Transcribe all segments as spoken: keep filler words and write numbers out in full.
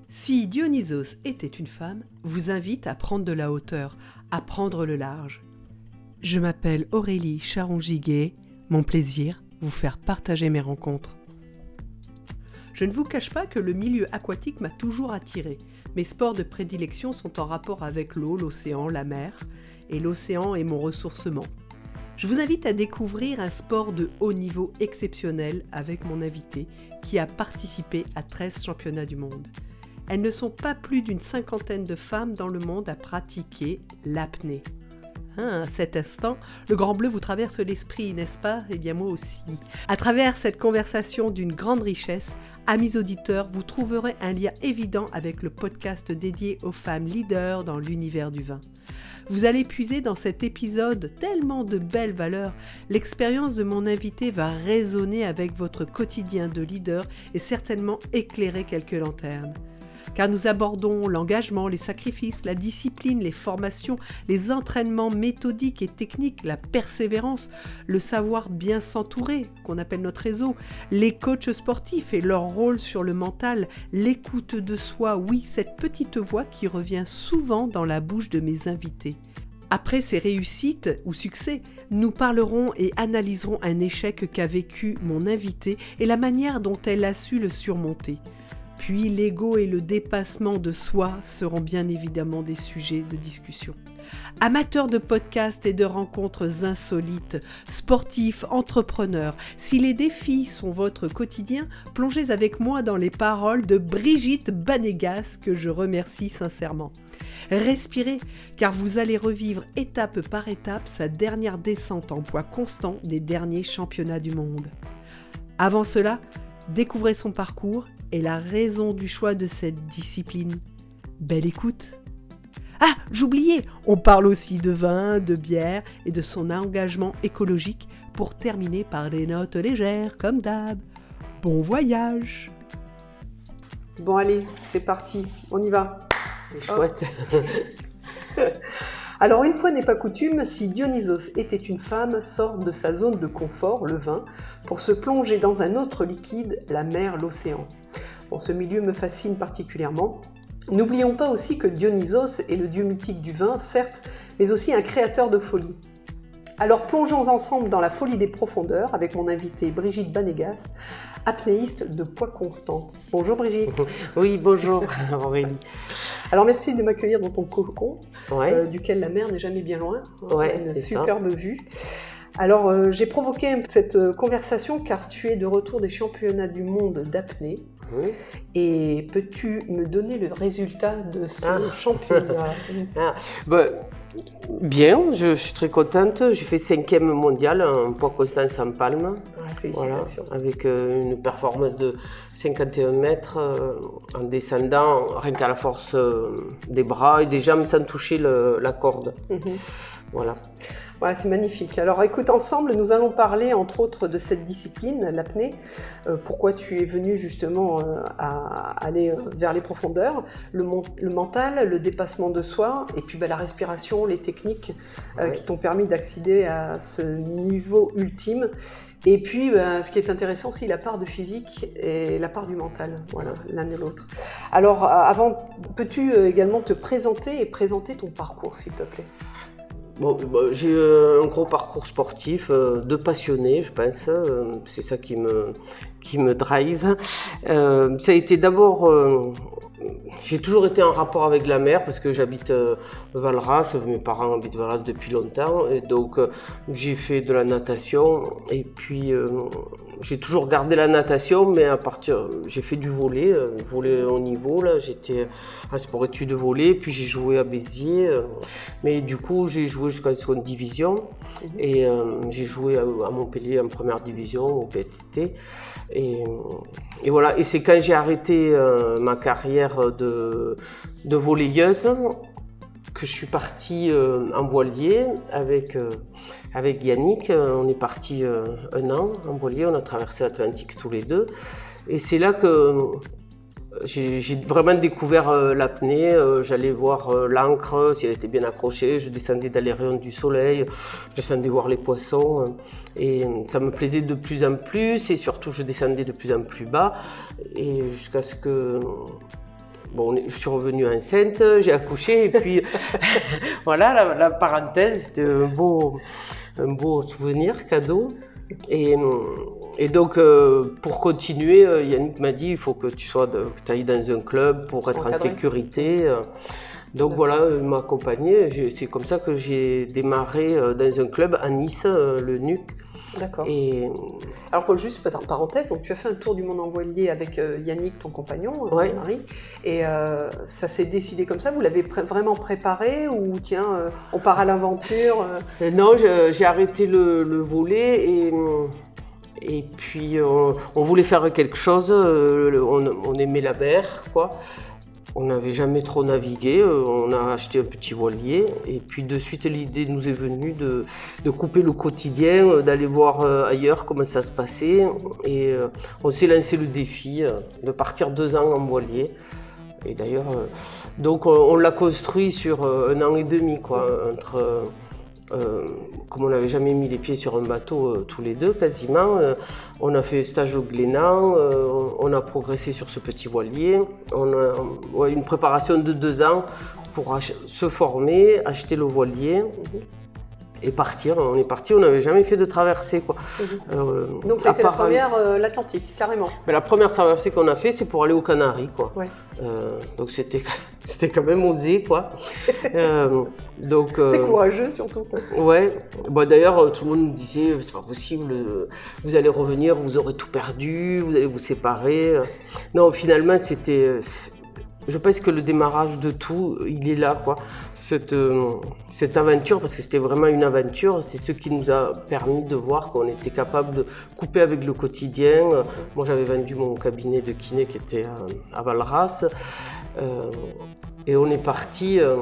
Si Dionysos était une femme, vous invite à prendre de la hauteur, à prendre le large. Je m'appelle Aurélie Charon-Giguet, mon plaisir, vous faire partager mes rencontres. Je ne vous cache pas que le milieu aquatique m'a toujours attiré. Mes sports de prédilection sont en rapport avec l'eau, l'océan, la mer, et l'océan est mon ressourcement. Je vous invite à découvrir un sport de haut niveau exceptionnel avec mon invité qui a participé à treize championnats du monde. Elles ne sont pas plus d'une cinquantaine de femmes dans le monde à pratiquer l'apnée. Ah, à cet instant, le Grand Bleu vous traverse l'esprit, n'est-ce pas? Eh bien moi aussi. À travers cette conversation d'une grande richesse, amis auditeurs, vous trouverez un lien évident avec le podcast dédié aux femmes leaders dans l'univers du vin. Vous allez puiser dans cet épisode tellement de belles valeurs. L'expérience de mon invité va résonner avec votre quotidien de leader et certainement éclairer quelques lanternes. Car nous abordons l'engagement, les sacrifices, la discipline, les formations, les entraînements méthodiques et techniques, la persévérance, le savoir bien s'entourer, qu'on appelle notre réseau, les coachs sportifs et leur rôle sur le mental, l'écoute de soi, oui, cette petite voix qui revient souvent dans la bouche de mes invités. Après ces réussites ou succès, nous parlerons et analyserons un échec qu'a vécu mon invité et la manière dont elle a su le surmonter. Puis l'ego et le dépassement de soi seront bien évidemment des sujets de discussion. Amateurs de podcasts et de rencontres insolites, sportifs, entrepreneurs, si les défis sont votre quotidien, plongez avec moi dans les paroles de Brigitte Banégas que je remercie sincèrement. Respirez, car vous allez revivre étape par étape sa dernière descente en poids constant des derniers championnats du monde. Avant cela, découvrez son parcours et la raison du choix de cette discipline. Belle écoute! Ah, j'oubliais, on parle aussi de vin, de bière et de son engagement écologique pour terminer par des notes légères comme d'hab. Bon voyage! Bon allez, c'est parti, on y va. C'est chouette. Alors une fois n'est pas coutume, si Dionysos était une femme, sort de sa zone de confort, le vin, pour se plonger dans un autre liquide, la mer, l'océan. Bon, ce milieu me fascine particulièrement. N'oublions pas aussi que Dionysos est le dieu mythique du vin, certes, mais aussi un créateur de folie. Alors plongeons ensemble dans la folie des profondeurs avec mon invitée Brigitte Banégas, apnéiste de poids constant. Bonjour Brigitte. Oui, bonjour Aurélie. Alors merci de m'accueillir dans ton cocon, ouais. euh, duquel la mer n'est jamais bien loin. Ouais, une c'est superbe ça. vue. Alors euh, j'ai provoqué cette conversation car tu es de retour des championnats du monde d'apnée. Oui. Et peux-tu me donner le résultat de ce ah. championnat? ah. ben, Bien, je suis très contente. J'ai fait cinquième mondial en poids constant sans palme. Ah, félicitations. Voilà, avec euh, une performance de cinquante et un mètres euh, en descendant, rien qu'à la force euh, des bras et des jambes sans toucher le, la corde. Mm-hmm. Voilà. Ouais, c'est magnifique. Alors écoute, ensemble, nous allons parler entre autres de cette discipline, l'apnée, euh, pourquoi tu es venu justement euh, à aller vers les profondeurs, le, mon- le mental, le dépassement de soi, et puis bah, la respiration, les techniques euh, ouais. qui t'ont permis d'accéder à ce niveau ultime. Et puis, bah, ce qui est intéressant aussi, la part de physique et la part du mental, voilà, l'un et l'autre. Alors, avant, peux-tu également te présenter et présenter ton parcours, s'il te plaît ? Bon, bah, j'ai euh, un gros parcours sportif, euh, de passionné, je pense. Euh, c'est ça qui me, qui me drive. Euh, ça a été d'abord... Euh, j'ai toujours été en rapport avec la mer parce que j'habite euh, Valras, mes parents habitent Valras depuis longtemps. Et donc, euh, j'ai fait de la natation. Et puis, euh, j'ai toujours gardé la natation, mais à partir... J'ai fait du volley, euh, volley au niveau. Là, j'étais à sport-études volley, puis j'ai joué à Béziers. Euh, mais du coup, j'ai joué jusqu'à la seconde division. Et euh, j'ai joué à, à Montpellier en première division, au P T T. Et, et voilà, et c'est quand j'ai arrêté euh, ma carrière de, de volleyeuse que je suis partie euh, en voilier avec, euh, avec Yannick. On est parti euh, un an en voilier, on a traversé l'Atlantique tous les deux. Et c'est là que j'ai, j'ai vraiment découvert euh, l'apnée. Euh, j'allais voir euh, l'ancre, si elle était bien accrochée. Je descendais dans les rayons du soleil, je descendais voir les poissons. Euh, et ça me plaisait de plus en plus. Et surtout, je descendais de plus en plus bas. Et jusqu'à ce que bon, je suis revenue enceinte, j'ai accouché, et puis voilà, la, la parenthèse, c'était un beau, un beau souvenir, cadeau. Et, et donc, euh, pour continuer, Yannick m'a dit, il faut que tu sois, de, que tu ailles dans un club pour être encadré. En sécurité. Donc voilà, il m'a accompagné. C'est comme ça que j'ai démarré dans un club à Nice, le N U C. D'accord. Et... Alors Paul, juste en parenthèse, donc tu as fait un tour du monde en voilier avec euh, Yannick, ton compagnon, ouais. Marie, et euh, ça s'est décidé comme ça. Vous l'avez pr- vraiment préparé ou tiens, euh, on part à l'aventure euh... Non, j'ai arrêté le, le volet et et puis on, on voulait faire quelque chose. On, on aimait la mer, quoi. On n'avait jamais trop navigué, on a acheté un petit voilier et puis de suite l'idée nous est venue de, de couper le quotidien, d'aller voir ailleurs comment ça se passait et on s'est lancé le défi de partir deux ans en voilier. Et d'ailleurs, donc on l'a construit sur un an et demi, quoi, entre... Euh, comme on n'avait jamais mis les pieds sur un bateau euh, tous les deux quasiment, euh, on a fait stage au Glénan, euh, on a progressé sur ce petit voilier, on a ouais, une préparation de deux ans pour se former, acheter le voilier et partir. On est parti, on n'avait jamais fait de traversée, quoi. Mmh. Euh, Donc c'était la première, euh, l'Atlantique, carrément. Mais la première traversée qu'on a fait, c'est pour aller aux Canaries, quoi. Ouais. Euh, donc c'était c'était quand même osé, quoi. euh, donc euh, c'est courageux surtout. Ouais. Bon, d'ailleurs tout le monde nous disait c'est pas possible, vous allez revenir, vous aurez tout perdu, vous allez vous séparer. Non, finalement c'était. Je pense que le démarrage de tout, il est là, quoi. Cette, euh, cette aventure, parce que c'était vraiment une aventure, c'est ce qui nous a permis de voir qu'on était capable de couper avec le quotidien. Moi, j'avais vendu mon cabinet de kiné qui était à, à Valras. Euh, et on est parti, euh,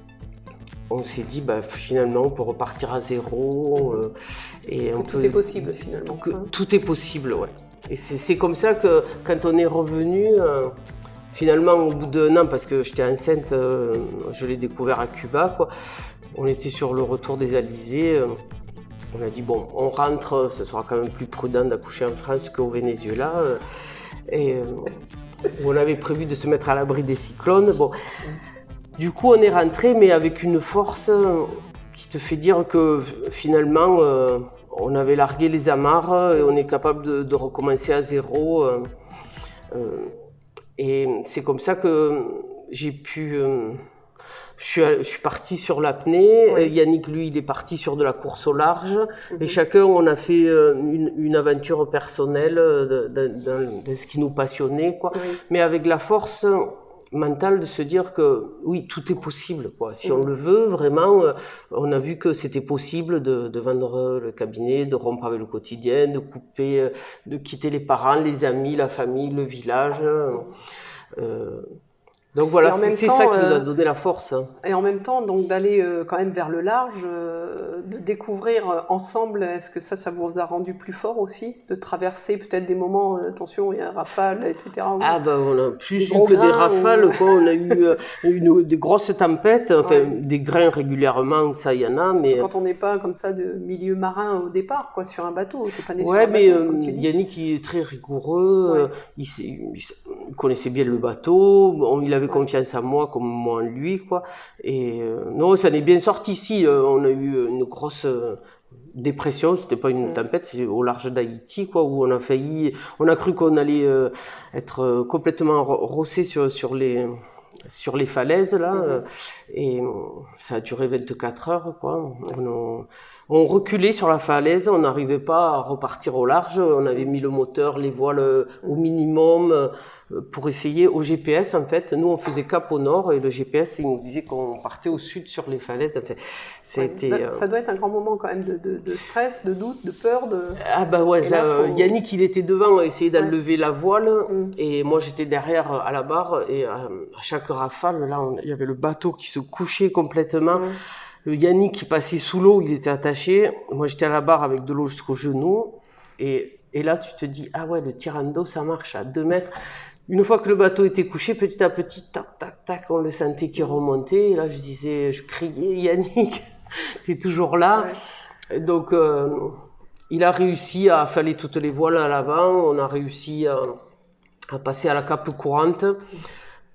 on s'est dit, bah, finalement, on peut repartir à zéro. Euh, et on tout peut, est possible, finalement. Que, hein. Tout est possible, ouais. Et c'est comme ça que, quand on est revenu... Euh, Finalement, au bout d'un an, parce que j'étais enceinte, euh, je l'ai découvert à Cuba, quoi. On était sur le retour des Alizés. Euh, on a dit, bon, on rentre, ce sera quand même plus prudent d'accoucher en France qu'au Venezuela. Euh, et euh, on avait prévu de se mettre à l'abri des cyclones. Bon. Du coup, on est rentré, mais avec une force qui te fait dire que finalement, euh, on avait largué les amarres et on est capable de, de recommencer à zéro. Euh, euh, Et c'est comme ça que j'ai pu... Euh, je, suis, je suis partie sur l'apnée, oui. Yannick, lui, il est parti sur de la course au large. Mm-hmm. Et chacun, on a fait une, une aventure personnelle de, de, de, de ce qui nous passionnait, quoi. Oui. Mais avec la force mentale de se dire que, oui, tout est possible, quoi. Si mm-hmm. on le veut, vraiment, on a vu que c'était possible de, de vendre le cabinet, de rompre avec le quotidien, de couper, de quitter les parents, les amis, la famille, le village. Euh, donc voilà, c'est ça qui nous a donné la force. Hein. Et en même temps, donc d'aller euh, quand même vers le large, euh, de découvrir ensemble, est-ce que ça, ça vous a rendu plus fort aussi? De traverser peut-être des moments, euh, attention, il y a rafale, et cetera. Ah ben on a plus eu que des rafales, ou... quoi. On a eu euh, une, des grosses tempêtes, enfin ouais. Des grains régulièrement, ça il y en a. Surtout mais quand on n'est pas comme ça de milieu marin au départ, quoi, sur un bateau. T'es pas né ouais, sur un mais bateau, euh, comme tu dis. Yannick il est très rigoureux, ouais. il, il, il connaissait bien le bateau, bon, il avait ouais. confiance en moi comme moi en lui, quoi. Et euh, non, ça n'est bien sorti ici. Euh, on a eu une grosse euh, dépression. C'était pas une tempête, c'était au large d'Haïti, quoi, où on a failli, on a cru qu'on allait euh, être euh, complètement rossé sur sur les sur les falaises là. Mm-hmm. euh, et ça a duré vingt-quatre heures, quoi. On, on reculait sur la falaise, on n'arrivait pas à repartir au large. On avait mis le moteur, les voiles au minimum pour essayer au G P S. En fait, nous on faisait cap au nord et le G P S il nous disait qu'on partait au sud sur les falaises. Enfin, c'était. Ouais, ça, ça doit être un grand moment quand même de, de, de stress, de doute, de peur. De... Ah bah ouais. Là, là, faut... Yannick il était devant, à essayer d'enlever ouais. la voile mm. et moi j'étais derrière à la barre et à, à chaque rafale là, on, il y avait le bateau qui se couchait complètement. Mm. Le Yannick qui passait sous l'eau, il était attaché. Moi, j'étais à la barre avec de l'eau jusqu'au genou. Et, et là, tu te dis, ah ouais, le tirando, ça marche à deux mètres. Une fois que le bateau était couché, petit à petit, tac, tac, tac, on le sentait qui remontait. Et là, je disais, je criais, Yannick, t'es toujours là. Ouais. Donc, euh, il a réussi à affaler toutes les voiles à l'avant. On a réussi à, à passer à la cape courante.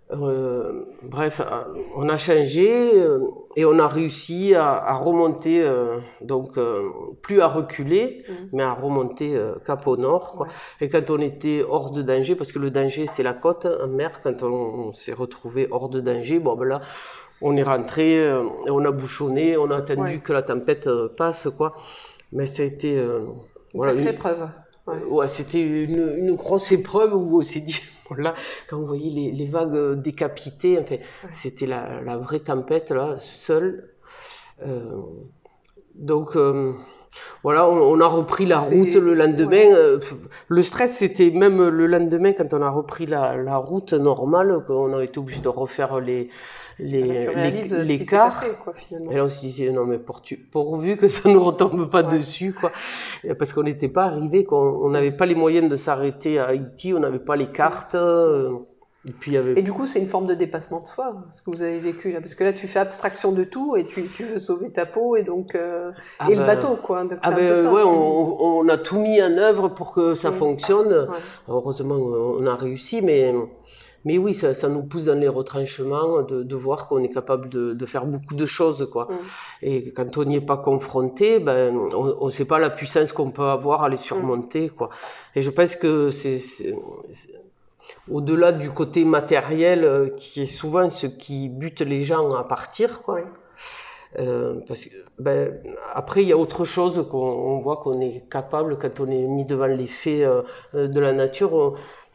Euh, bref, on a changé euh, et on a réussi à, à remonter, euh, donc euh, plus à reculer, mmh. mais à remonter euh, cap au nord. Quoi. Ouais. Et quand on était hors de danger, parce que le danger c'est la côte en mer, quand on, on s'est retrouvé hors de danger, bon ben là on est rentré, euh, on a bouchonné, on a attendu ouais. que la tempête euh, passe, quoi. Mais ça a été euh, une voilà, sacrée une épreuve. Ouais, ouais c'était une, une grosse épreuve où on s'est dit, là, quand on voyait les, les vagues décapitées, enfin, ouais. c'était la, la vraie tempête, là, seule. Euh, donc, euh, voilà, on, on a repris la c'est... route le lendemain. Ouais. Le stress, c'était même le lendemain, quand on a repris la, la route normale, qu'on a été obligé de refaire les, les, les, les quarts. Et là, on se disait, non, mais pour, pourvu que ça ne retombe pas ouais. dessus, quoi. Parce qu'on n'était pas arrivé, on n'avait pas les moyens de s'arrêter à Haïti, on n'avait pas les cartes. Euh, et, puis, il y avait... et du coup, c'est une forme de dépassement de soi, ce que vous avez vécu là. Parce que là, tu fais abstraction de tout et tu, tu veux sauver ta peau et donc euh, ah et ben, le bateau, quoi. Donc, ah ben, ça, ouais, tu... on, on a tout mis en œuvre pour que ça mmh. fonctionne. Ouais. Heureusement, on a réussi, mais... Mais oui, ça, ça nous pousse dans les retranchements de, de voir qu'on est capable de, de faire beaucoup de choses, quoi. Mmh. Et quand on n'y est pas confronté, ben, on ne sait pas la puissance qu'on peut avoir à les surmonter, quoi. Et je pense que c'est, c'est, c'est au-delà du côté matériel, euh, qui est souvent ce qui bute les gens à partir, quoi. Oui. Euh, parce que, ben, après, il y a autre chose qu'on on voit qu'on est capable quand on est mis devant les faits euh, de la nature. On,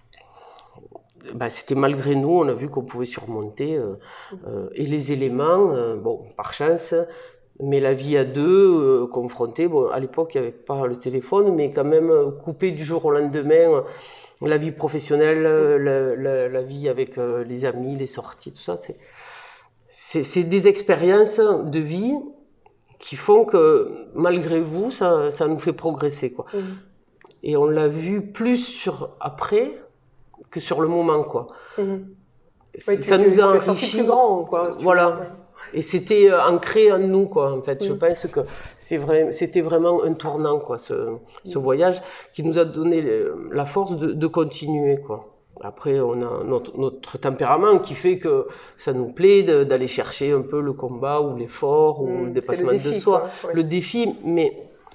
Ben, c'était malgré nous, on a vu qu'on pouvait surmonter euh, euh, et les éléments, euh, bon, par chance, mais la vie à deux, euh, confrontée, bon, à l'époque, il n'y avait pas le téléphone, mais quand même coupé du jour au lendemain, euh, la vie professionnelle, euh, la, la, la vie avec euh, les amis, les sorties, tout ça, c'est, c'est, c'est des expériences de vie qui font que, malgré vous, ça, ça nous fait progresser, quoi. Mmh. Et on l'a vu plus sur après que sur le moment, quoi. Mmh. Oui, ça tu, nous a enrichi plus grand, quoi. Voilà. Ouais. Et c'était euh, ancré en nous, quoi. En fait, mmh. je pense que c'est vrai, c'était vraiment un tournant, quoi, ce, mmh. ce voyage qui nous a donné la force de, de continuer, quoi. Après, on a notre, notre tempérament qui fait que ça nous plaît de, d'aller chercher un peu le combat ou l'effort mmh. ou le dépassement le défi, de soi, ouais. le défi, mais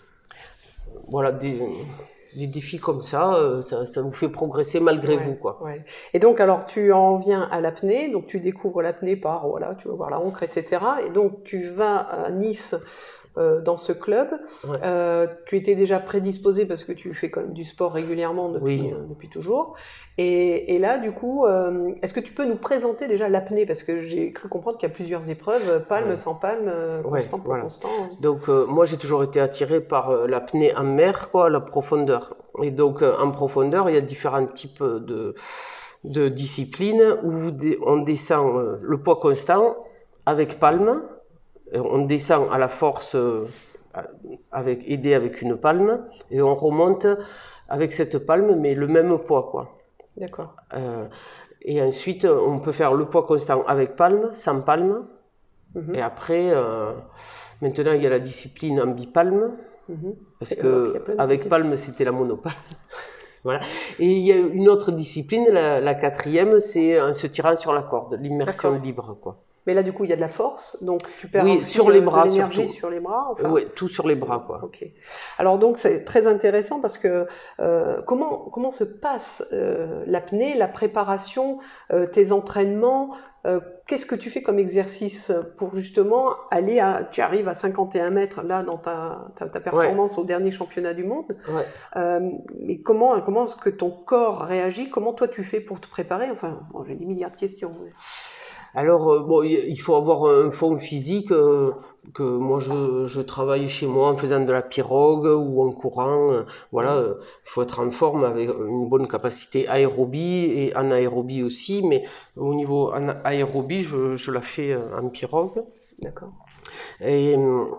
voilà des. Des défis comme ça, ça, ça vous fait progresser malgré ouais, vous, quoi. Ouais. Et donc, alors, tu en viens à l'apnée, donc tu découvres l'apnée par, voilà, tu vas voir la Ancre, et cetera. Et donc, tu vas à Nice euh, dans ce club. Ouais. Euh, tu étais déjà prédisposé parce que tu fais quand même du sport régulièrement depuis, oui. euh, depuis toujours. Et, et là, du coup, euh, est-ce que tu peux nous présenter déjà l'apnée? Parce que j'ai cru comprendre qu'il y a plusieurs épreuves, palme, ouais. sans palme, euh, constant ouais, pour voilà. constant. Donc, euh, moi, j'ai toujours été attiré par euh, l'apnée en mer, quoi, la profondeur. Et donc, euh, en profondeur, il y a différents types de, de disciplines où on descend euh, le poids constant avec palme. On descend à la force euh, avec, aidé avec une palme et on remonte avec cette palme, mais le même poids, quoi. D'accord. Euh, et ensuite, on peut faire le poids constant avec palme, sans palme. Mm-hmm. Et après, euh, maintenant, il y a la discipline en bipalme, mm-hmm. parce et que avec palme, c'était la monopalme. Voilà. Et il y a une autre discipline, la, la quatrième, c'est en se tirant sur la corde, l'immersion D'accord. libre, quoi. Mais là, du coup, il y a de la force, donc tu perds oui, sur les bras, de l'énergie sur les bras. Enfin, oui, tout sur les bras, quoi. Ok. Alors donc, c'est très intéressant parce que euh, comment comment se passe euh, l'apnée, la préparation, euh, tes entraînements, euh, qu'est-ce que tu fais comme exercice pour justement aller à, tu arrives à cinquante et un mètres là dans ta ta, ta performance ouais. au dernier championnat du monde. Ouais. Euh, mais comment comment est-ce que ton corps réagit? Comment toi tu fais pour te préparer? Enfin, bon, j'ai dix milliards de questions. Mais... Alors, euh, bon, il faut avoir un fond physique euh, que moi je, je travaille chez moi en faisant de la pirogue ou en courant. Euh, voilà, il faut être en forme avec une bonne capacité aérobie et anaérobie aussi. Mais au niveau aérobie, je, je la fais en pirogue. D'accord. Et,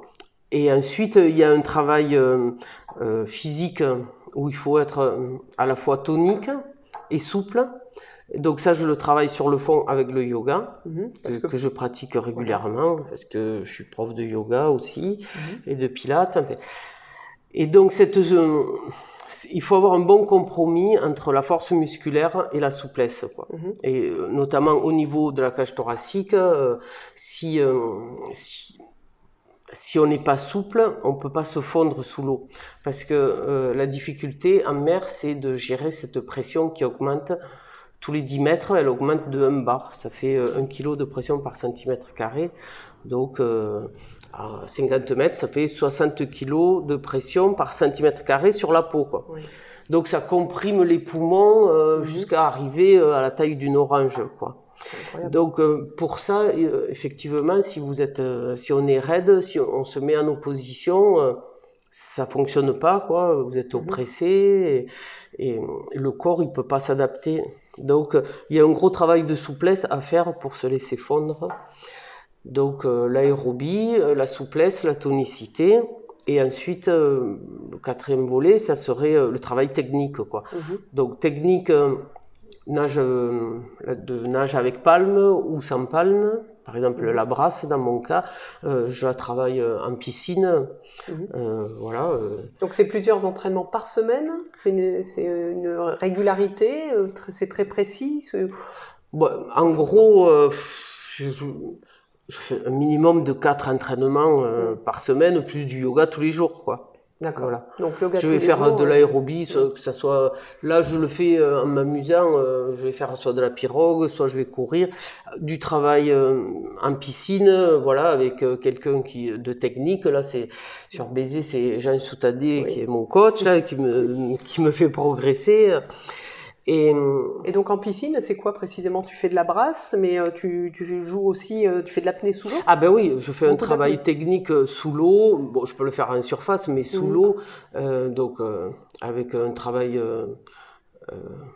et ensuite, il y a un travail euh, euh, physique où il faut être à la fois tonique et souple. Donc ça, je le travaille sur le fond avec le yoga, mmh, parce que, que, que je pratique régulièrement, ouais. parce que je suis prof de yoga aussi, mmh. et de pilates. En fait. Et donc cette, il faut avoir un bon compromis entre la force musculaire et la souplesse, quoi. Mm-hmm. Et euh, notamment au niveau de la cage thoracique, euh, si, euh, si, si on n'est pas souple, on ne peut pas se fondre sous l'eau. Parce que euh, la difficulté en mer, c'est de gérer cette pression qui augmente tous les dix mètres, elle augmente de un bar. Ça fait euh, un kilo de pression par centimètre carré. Donc, euh, à cinquante mètres, ça fait soixante kilos de pression par centimètre carré sur la peau, quoi. Oui. Donc ça comprime les poumons euh, mmh. jusqu'à arriver euh, à la taille d'une orange, quoi. Donc euh, pour ça, euh, effectivement, si vous êtes, euh, si on est raide, si on, on se met en opposition, euh, ça fonctionne pas, quoi. Vous êtes oppressé et, et le corps il peut pas s'adapter. Donc euh, il y a un gros travail de souplesse à faire pour se laisser fondre. Donc euh, l'aérobie, euh, la souplesse, la tonicité, et ensuite euh, le quatrième volet, ça serait euh, le travail technique, quoi. Mm-hmm. Donc technique, euh, nage, euh, de nage avec palme ou sans palme, par exemple mm-hmm. la brasse dans mon cas, euh, je la travaille en piscine, mm-hmm. euh, voilà. Euh. Donc c'est plusieurs entraînements par semaine, c'est une, c'est une régularité, c'est très précis. C'est... Bon, en gros, euh, je, je Je fais un minimum de quatre entraînements euh, mmh. par semaine, plus du yoga tous les jours, quoi. D'accord. Voilà. Donc yoga je vais tous faire les jours, de l'aérobie, soit, que ça soit. Là, je le fais euh, en m'amusant. Euh, je vais faire soit de la pirogue, soit je vais courir, du travail euh, en piscine, euh, voilà, avec euh, quelqu'un qui de technique. Là, c'est sur Béziers, c'est Jean Soutadé oui. qui est mon coach là, qui me qui me fait progresser. Et, et donc en piscine, c'est quoi précisément? Tu fais de la brasse, mais euh, tu, tu joues aussi, euh, tu fais de l'apnée sous l'eau? Ah ben oui, je fais Beaucoup un travail d'apnée. technique sous l'eau. Bon, je peux le faire en surface, mais sous mmh. l'eau, euh, donc euh, avec un travail, euh, euh,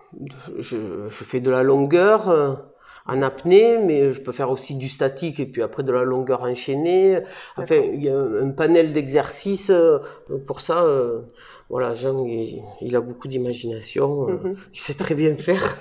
je, je fais de la longueur euh, en apnée, mais je peux faire aussi du statique et puis après de la longueur enchaînée. Enfin, D'accord. il y a un, un panel d'exercices. Euh, pour ça. Euh, Voilà, Jean, il, il a beaucoup d'imagination, euh, mm-hmm. il sait très bien faire.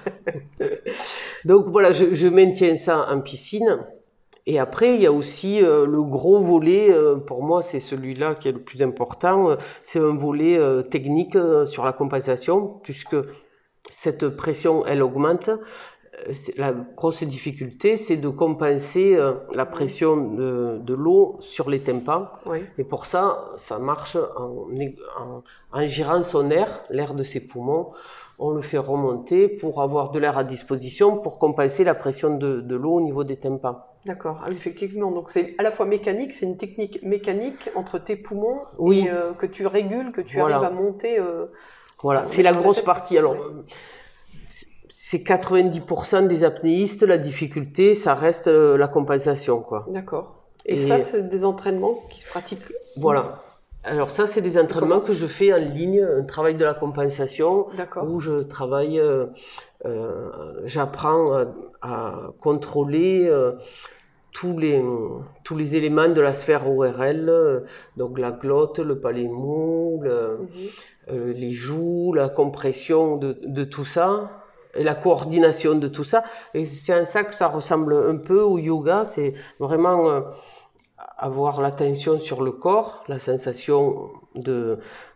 Donc voilà, je, je maintiens ça en piscine. Et après, il y a aussi euh, le gros volet, euh, pour moi, c'est celui-là qui est le plus important. Euh, c'est un volet euh, technique euh, sur la compensation, puisque cette pression, elle augmente. La grosse difficulté, c'est de compenser euh, la pression de, de l'eau sur les tympans. Oui. Et pour ça, ça marche en, en, en girant son air, l'air de ses poumons. On le fait remonter pour avoir de l'air à disposition pour compenser la pression de, de l'eau au niveau des tympans. D'accord, ah, effectivement. Donc c'est à la fois mécanique, c'est une technique mécanique entre tes poumons oui. et euh, que tu régules, que tu voilà. arrives à monter. Euh, voilà, c'est la grosse partie. Alors. Oui. C'est quatre-vingt-dix pour cent des apnéistes, la difficulté, ça reste euh, la compensation, quoi. D'accord. Et, Et ça, c'est des entraînements qui se pratiquent? Voilà. Alors ça, c'est des entraînements que je fais en ligne, un travail de la compensation, D'accord. où je travaille, euh, euh, j'apprends à, à contrôler euh, tous les tous les éléments de la sphère O R L, euh, donc la glotte, le palais mou, le, mm-hmm. euh, les joues, la compression de, de tout ça. Et la coordination de tout ça, et c'est en ça que ça ressemble un peu au yoga, c'est vraiment euh, avoir l'attention sur le corps, la sensation de,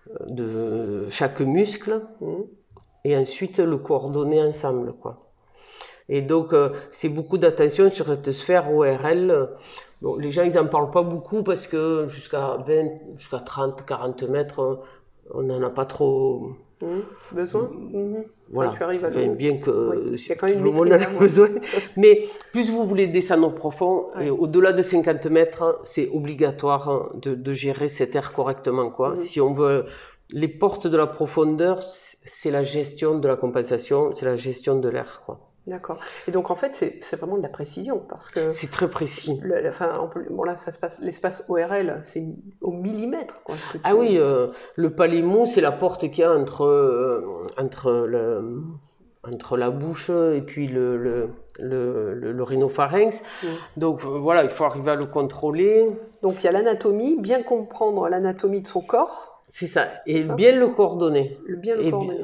de chaque muscle, et ensuite le coordonner ensemble, quoi. Et donc euh, c'est beaucoup d'attention sur cette sphère O R L. Bon, les gens ils en parlent pas beaucoup parce que jusqu'à vingt, jusqu'à trente, quarante mètres, on n'en a pas trop. Mmh, besoin mmh. Voilà, enfin, tu arrives à enfin, bien que oui, si tout le monde en a besoin. Mais plus vous voulez descendre profond, oui. et au-delà de cinquante mètres, c'est obligatoire de, de gérer cet air correctement, quoi. Mmh. Si on veut, les portes de la profondeur, c'est la gestion de la compensation, c'est la gestion de l'air, quoi. D'accord. Et donc en fait, c'est, c'est vraiment de la précision parce que c'est très précis. Le, le, enfin, on peut, bon là, ça se passe. L'espace O R L, c'est au millimètre, quoi. Ah tu... oui, euh, le palais mou, c'est la porte qu'il y a entre euh, entre le entre la bouche et puis le le le, le, le rhinopharynx. Mmh. Donc euh, voilà, il faut arriver à le contrôler. Donc il y a l'anatomie, bien comprendre l'anatomie de son corps. C'est ça, et c'est ça bien le coordonner. Le bien le et coordonner. Bien... Oui.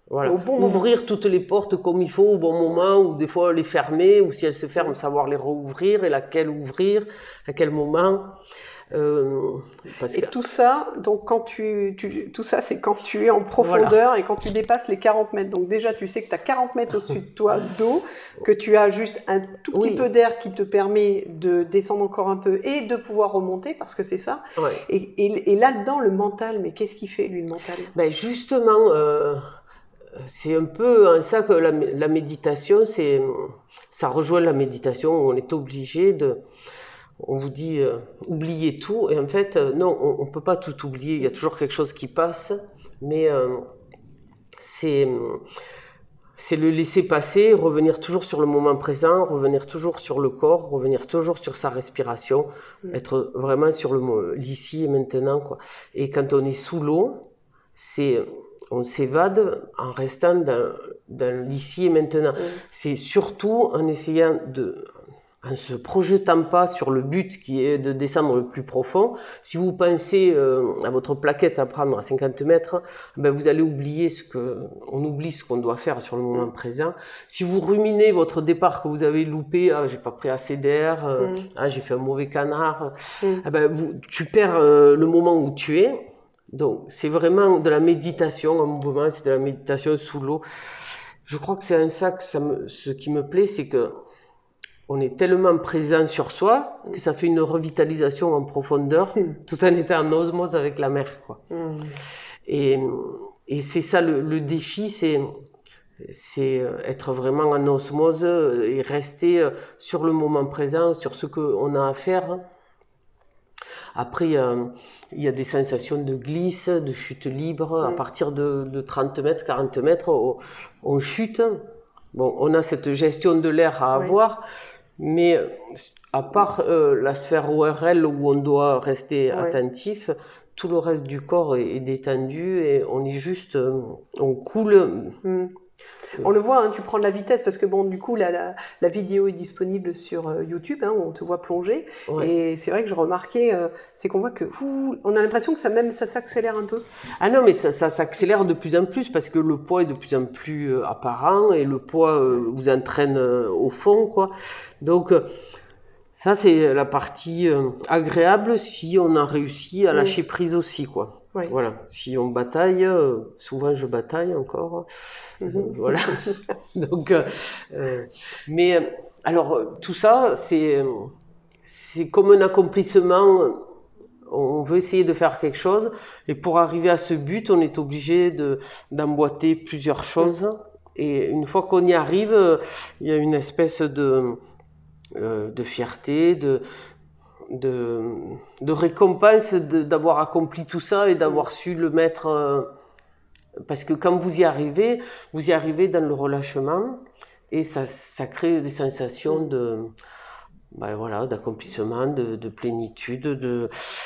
Voilà. Au bon Ouvrir moment. toutes les portes comme il faut au bon moment, ou des fois les fermer, ou si elles se ferment, savoir les rouvrir, et laquelle ouvrir, à quel moment. Euh, parce Et que... tout ça, donc quand tu, tu tout ça, c'est quand tu es en profondeur Voilà. et quand tu dépasses les quarante mètres. Donc déjà, tu sais que tu as quarante mètres au-dessus de toi d'eau, que tu as juste un tout petit Oui. peu d'air qui te permet de descendre encore un peu et de pouvoir remonter, parce que c'est ça. Ouais. Et, et, et là-dedans, le mental, mais qu'est-ce qu'il fait, lui, le mental? Ben justement, euh, c'est un peu en ça que la, la méditation, c'est, ça rejoint la méditation où on est obligé de... On vous dit euh, oubliez tout, et en fait, euh, non, on ne peut pas tout oublier, il y a toujours quelque chose qui passe, mais euh, c'est, c'est le laisser passer, revenir toujours sur le moment présent, revenir toujours sur le corps, revenir toujours sur sa respiration, mmh. être vraiment sur le l'ici et maintenant, quoi. Et quand on est sous l'eau, c'est, on s'évade en restant dans, dans l'ici et maintenant. Mmh. C'est surtout en essayant de... en se projetant pas sur le but qui est de descendre le plus profond. Si vous pensez euh, à votre plaquette à prendre à cinquante mètres, ben vous allez oublier ce que, on oublie ce qu'on doit faire sur le moment mmh. présent. Si vous ruminez votre départ que vous avez loupé, ah j'ai pas pris assez d'air, euh, mmh. ah j'ai fait un mauvais canard, mmh. ah ben vous, tu perds euh, le moment où tu es. Donc c'est vraiment de la méditation, un mouvement, c'est de la méditation sous l'eau. Je crois que c'est en ça que ça me, ce qui me plaît, c'est que on est tellement présent sur soi que ça fait une revitalisation en profondeur, mmh. tout en étant en osmose avec la mer, quoi. Mmh. Et, et c'est ça le, le défi, c'est, c'est être vraiment en osmose et rester sur le moment présent, sur ce qu'on a à faire. Après, il y, a, il y a des sensations de glisse, de chute libre. Mmh. À partir de, de trente mètres, quarante mètres, on, on chute. Bon, on a cette gestion de l'air à avoir. Oui. Mais à part euh, la sphère O R L où on doit rester ouais. attentif, tout le reste du corps est, est détendu et on est juste, euh, on coule. Mmh. On le voit, hein, tu prends de la vitesse parce que bon, du coup, la, la, la vidéo est disponible sur euh, YouTube, hein, où on te voit plonger. Ouais. Et c'est vrai que je remarquais, euh, c'est qu'on voit que, ouh, on a l'impression que ça même ça s'accélère un peu. Ah non, mais ça, ça s'accélère de plus en plus parce que le poids est de plus en plus euh, apparent et le poids euh, vous entraîne euh, au fond, quoi. Donc euh, ça, c'est la partie euh, agréable si on a réussi à lâcher prise aussi, quoi. Ouais. Voilà. Si on bataille, euh, souvent je bataille encore. Euh, mmh. Voilà. Donc, euh, euh, mais alors tout ça, c'est c'est comme un accomplissement. On veut essayer de faire quelque chose, et pour arriver à ce but, on est obligé de d'emboîter plusieurs choses. Mmh. Et une fois qu'on y arrive, il y a une espèce de euh, de fierté, de De, de récompense de, d'avoir accompli tout ça et d'avoir su le mettre. Euh, parce que quand vous y arrivez, vous y arrivez dans le relâchement et ça, ça crée des sensations de, ben voilà, d'accomplissement, de, de plénitude, de.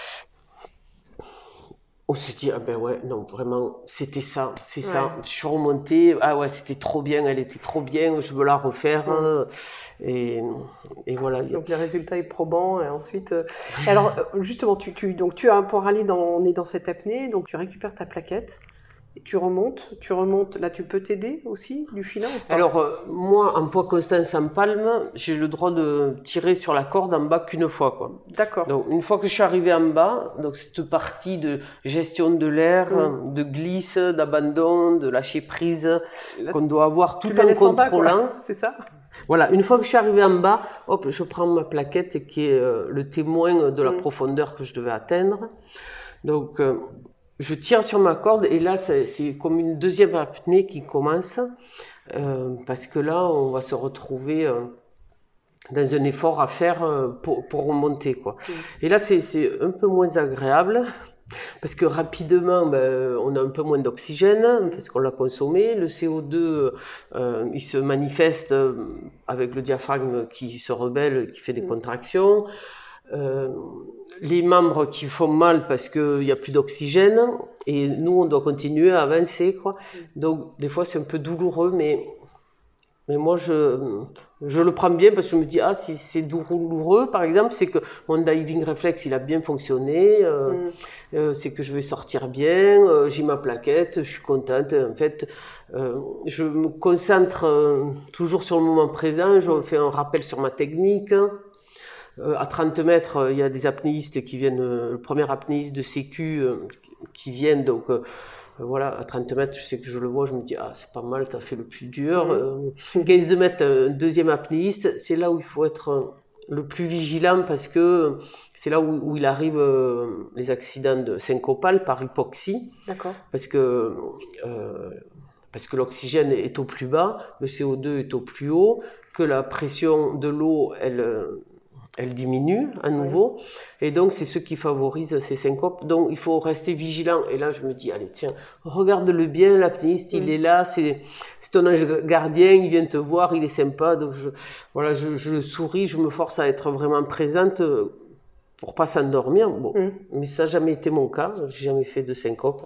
On se dit, ah ben ouais, non, vraiment, c'était ça, c'est ouais. ça. Je suis remontée, ah ouais, c'était trop bien, elle était trop bien, je veux la refaire. Ouais. Et, et voilà. Donc le résultat est probant, et ensuite. Euh... Alors, justement, tu, tu, donc, tu as pour aller dans, on est dans cette apnée, donc tu récupères ta plaquette. Et tu remontes, tu remontes, là tu peux t'aider aussi du filin ou pas? Alors euh, moi en poids constant sans palme, j'ai le droit de tirer sur la corde en bas qu'une fois, quoi. D'accord. Donc une fois que je suis arrivé en bas, donc cette partie de gestion de l'air, mmh. de glisse, d'abandon, de lâcher prise, là, qu'on doit avoir tout en contrôlant. En c'est ça? Voilà, une fois que je suis arrivé en bas, hop, je prends ma plaquette qui est euh, le témoin de la mmh. profondeur que je devais atteindre. Donc euh, je tire sur ma corde et là, c'est, c'est comme une deuxième apnée qui commence euh, parce que là, on va se retrouver euh, dans un effort à faire euh, pour, pour remonter, quoi. Mmh. Et là, c'est, c'est un peu moins agréable parce que rapidement, ben, on a un peu moins d'oxygène parce qu'on l'a consommé. Le C O deux, euh, il se manifeste avec le diaphragme qui se rebelle, qui fait des mmh. contractions. Euh, les membres qui font mal parce qu'il n'y a plus d'oxygène et nous on doit continuer à avancer, quoi. Donc des fois c'est un peu douloureux, mais Mais moi, je, je le prends bien parce que je me dis, ah, si c'est douloureux, par exemple, c'est que mon diving réflexe, il a bien fonctionné, euh, mm. euh, c'est que je vais sortir bien, euh, j'ai ma plaquette, je suis contente. En fait, euh, je me concentre euh, toujours sur le moment présent, je fais un rappel sur ma technique. Euh, à trente mètres, il y a des apnéistes qui viennent, euh, le premier apnéiste de Sécu euh, qui viennent, donc... Euh, Voilà, à trente mètres, je sais que je le vois, je me dis, ah, c'est pas mal, t'as fait le plus dur. Mmh. Euh, quinze mètres, un deuxième apnéiste, c'est là où il faut être le plus vigilant parce que c'est là où, où il arrive euh, les accidents de syncopale par hypoxie. D'accord. Parce que, euh, parce que l'oxygène est au plus bas, le C O deux est au plus haut, que la pression de l'eau, elle... elle diminue à nouveau, oui. Et donc c'est ce qui favorise ces syncopes. Donc il faut rester vigilant. Et là je me dis, allez tiens, regarde-le bien, l'apnéiste, mmh. il est là, c'est, c'est ton ange gardien, il vient te voir, il est sympa. Donc je, voilà, je, je souris, je me force à être vraiment présente pour pas s'endormir. Bon, mmh. mais ça n'a jamais été mon cas, j'ai jamais fait de syncope.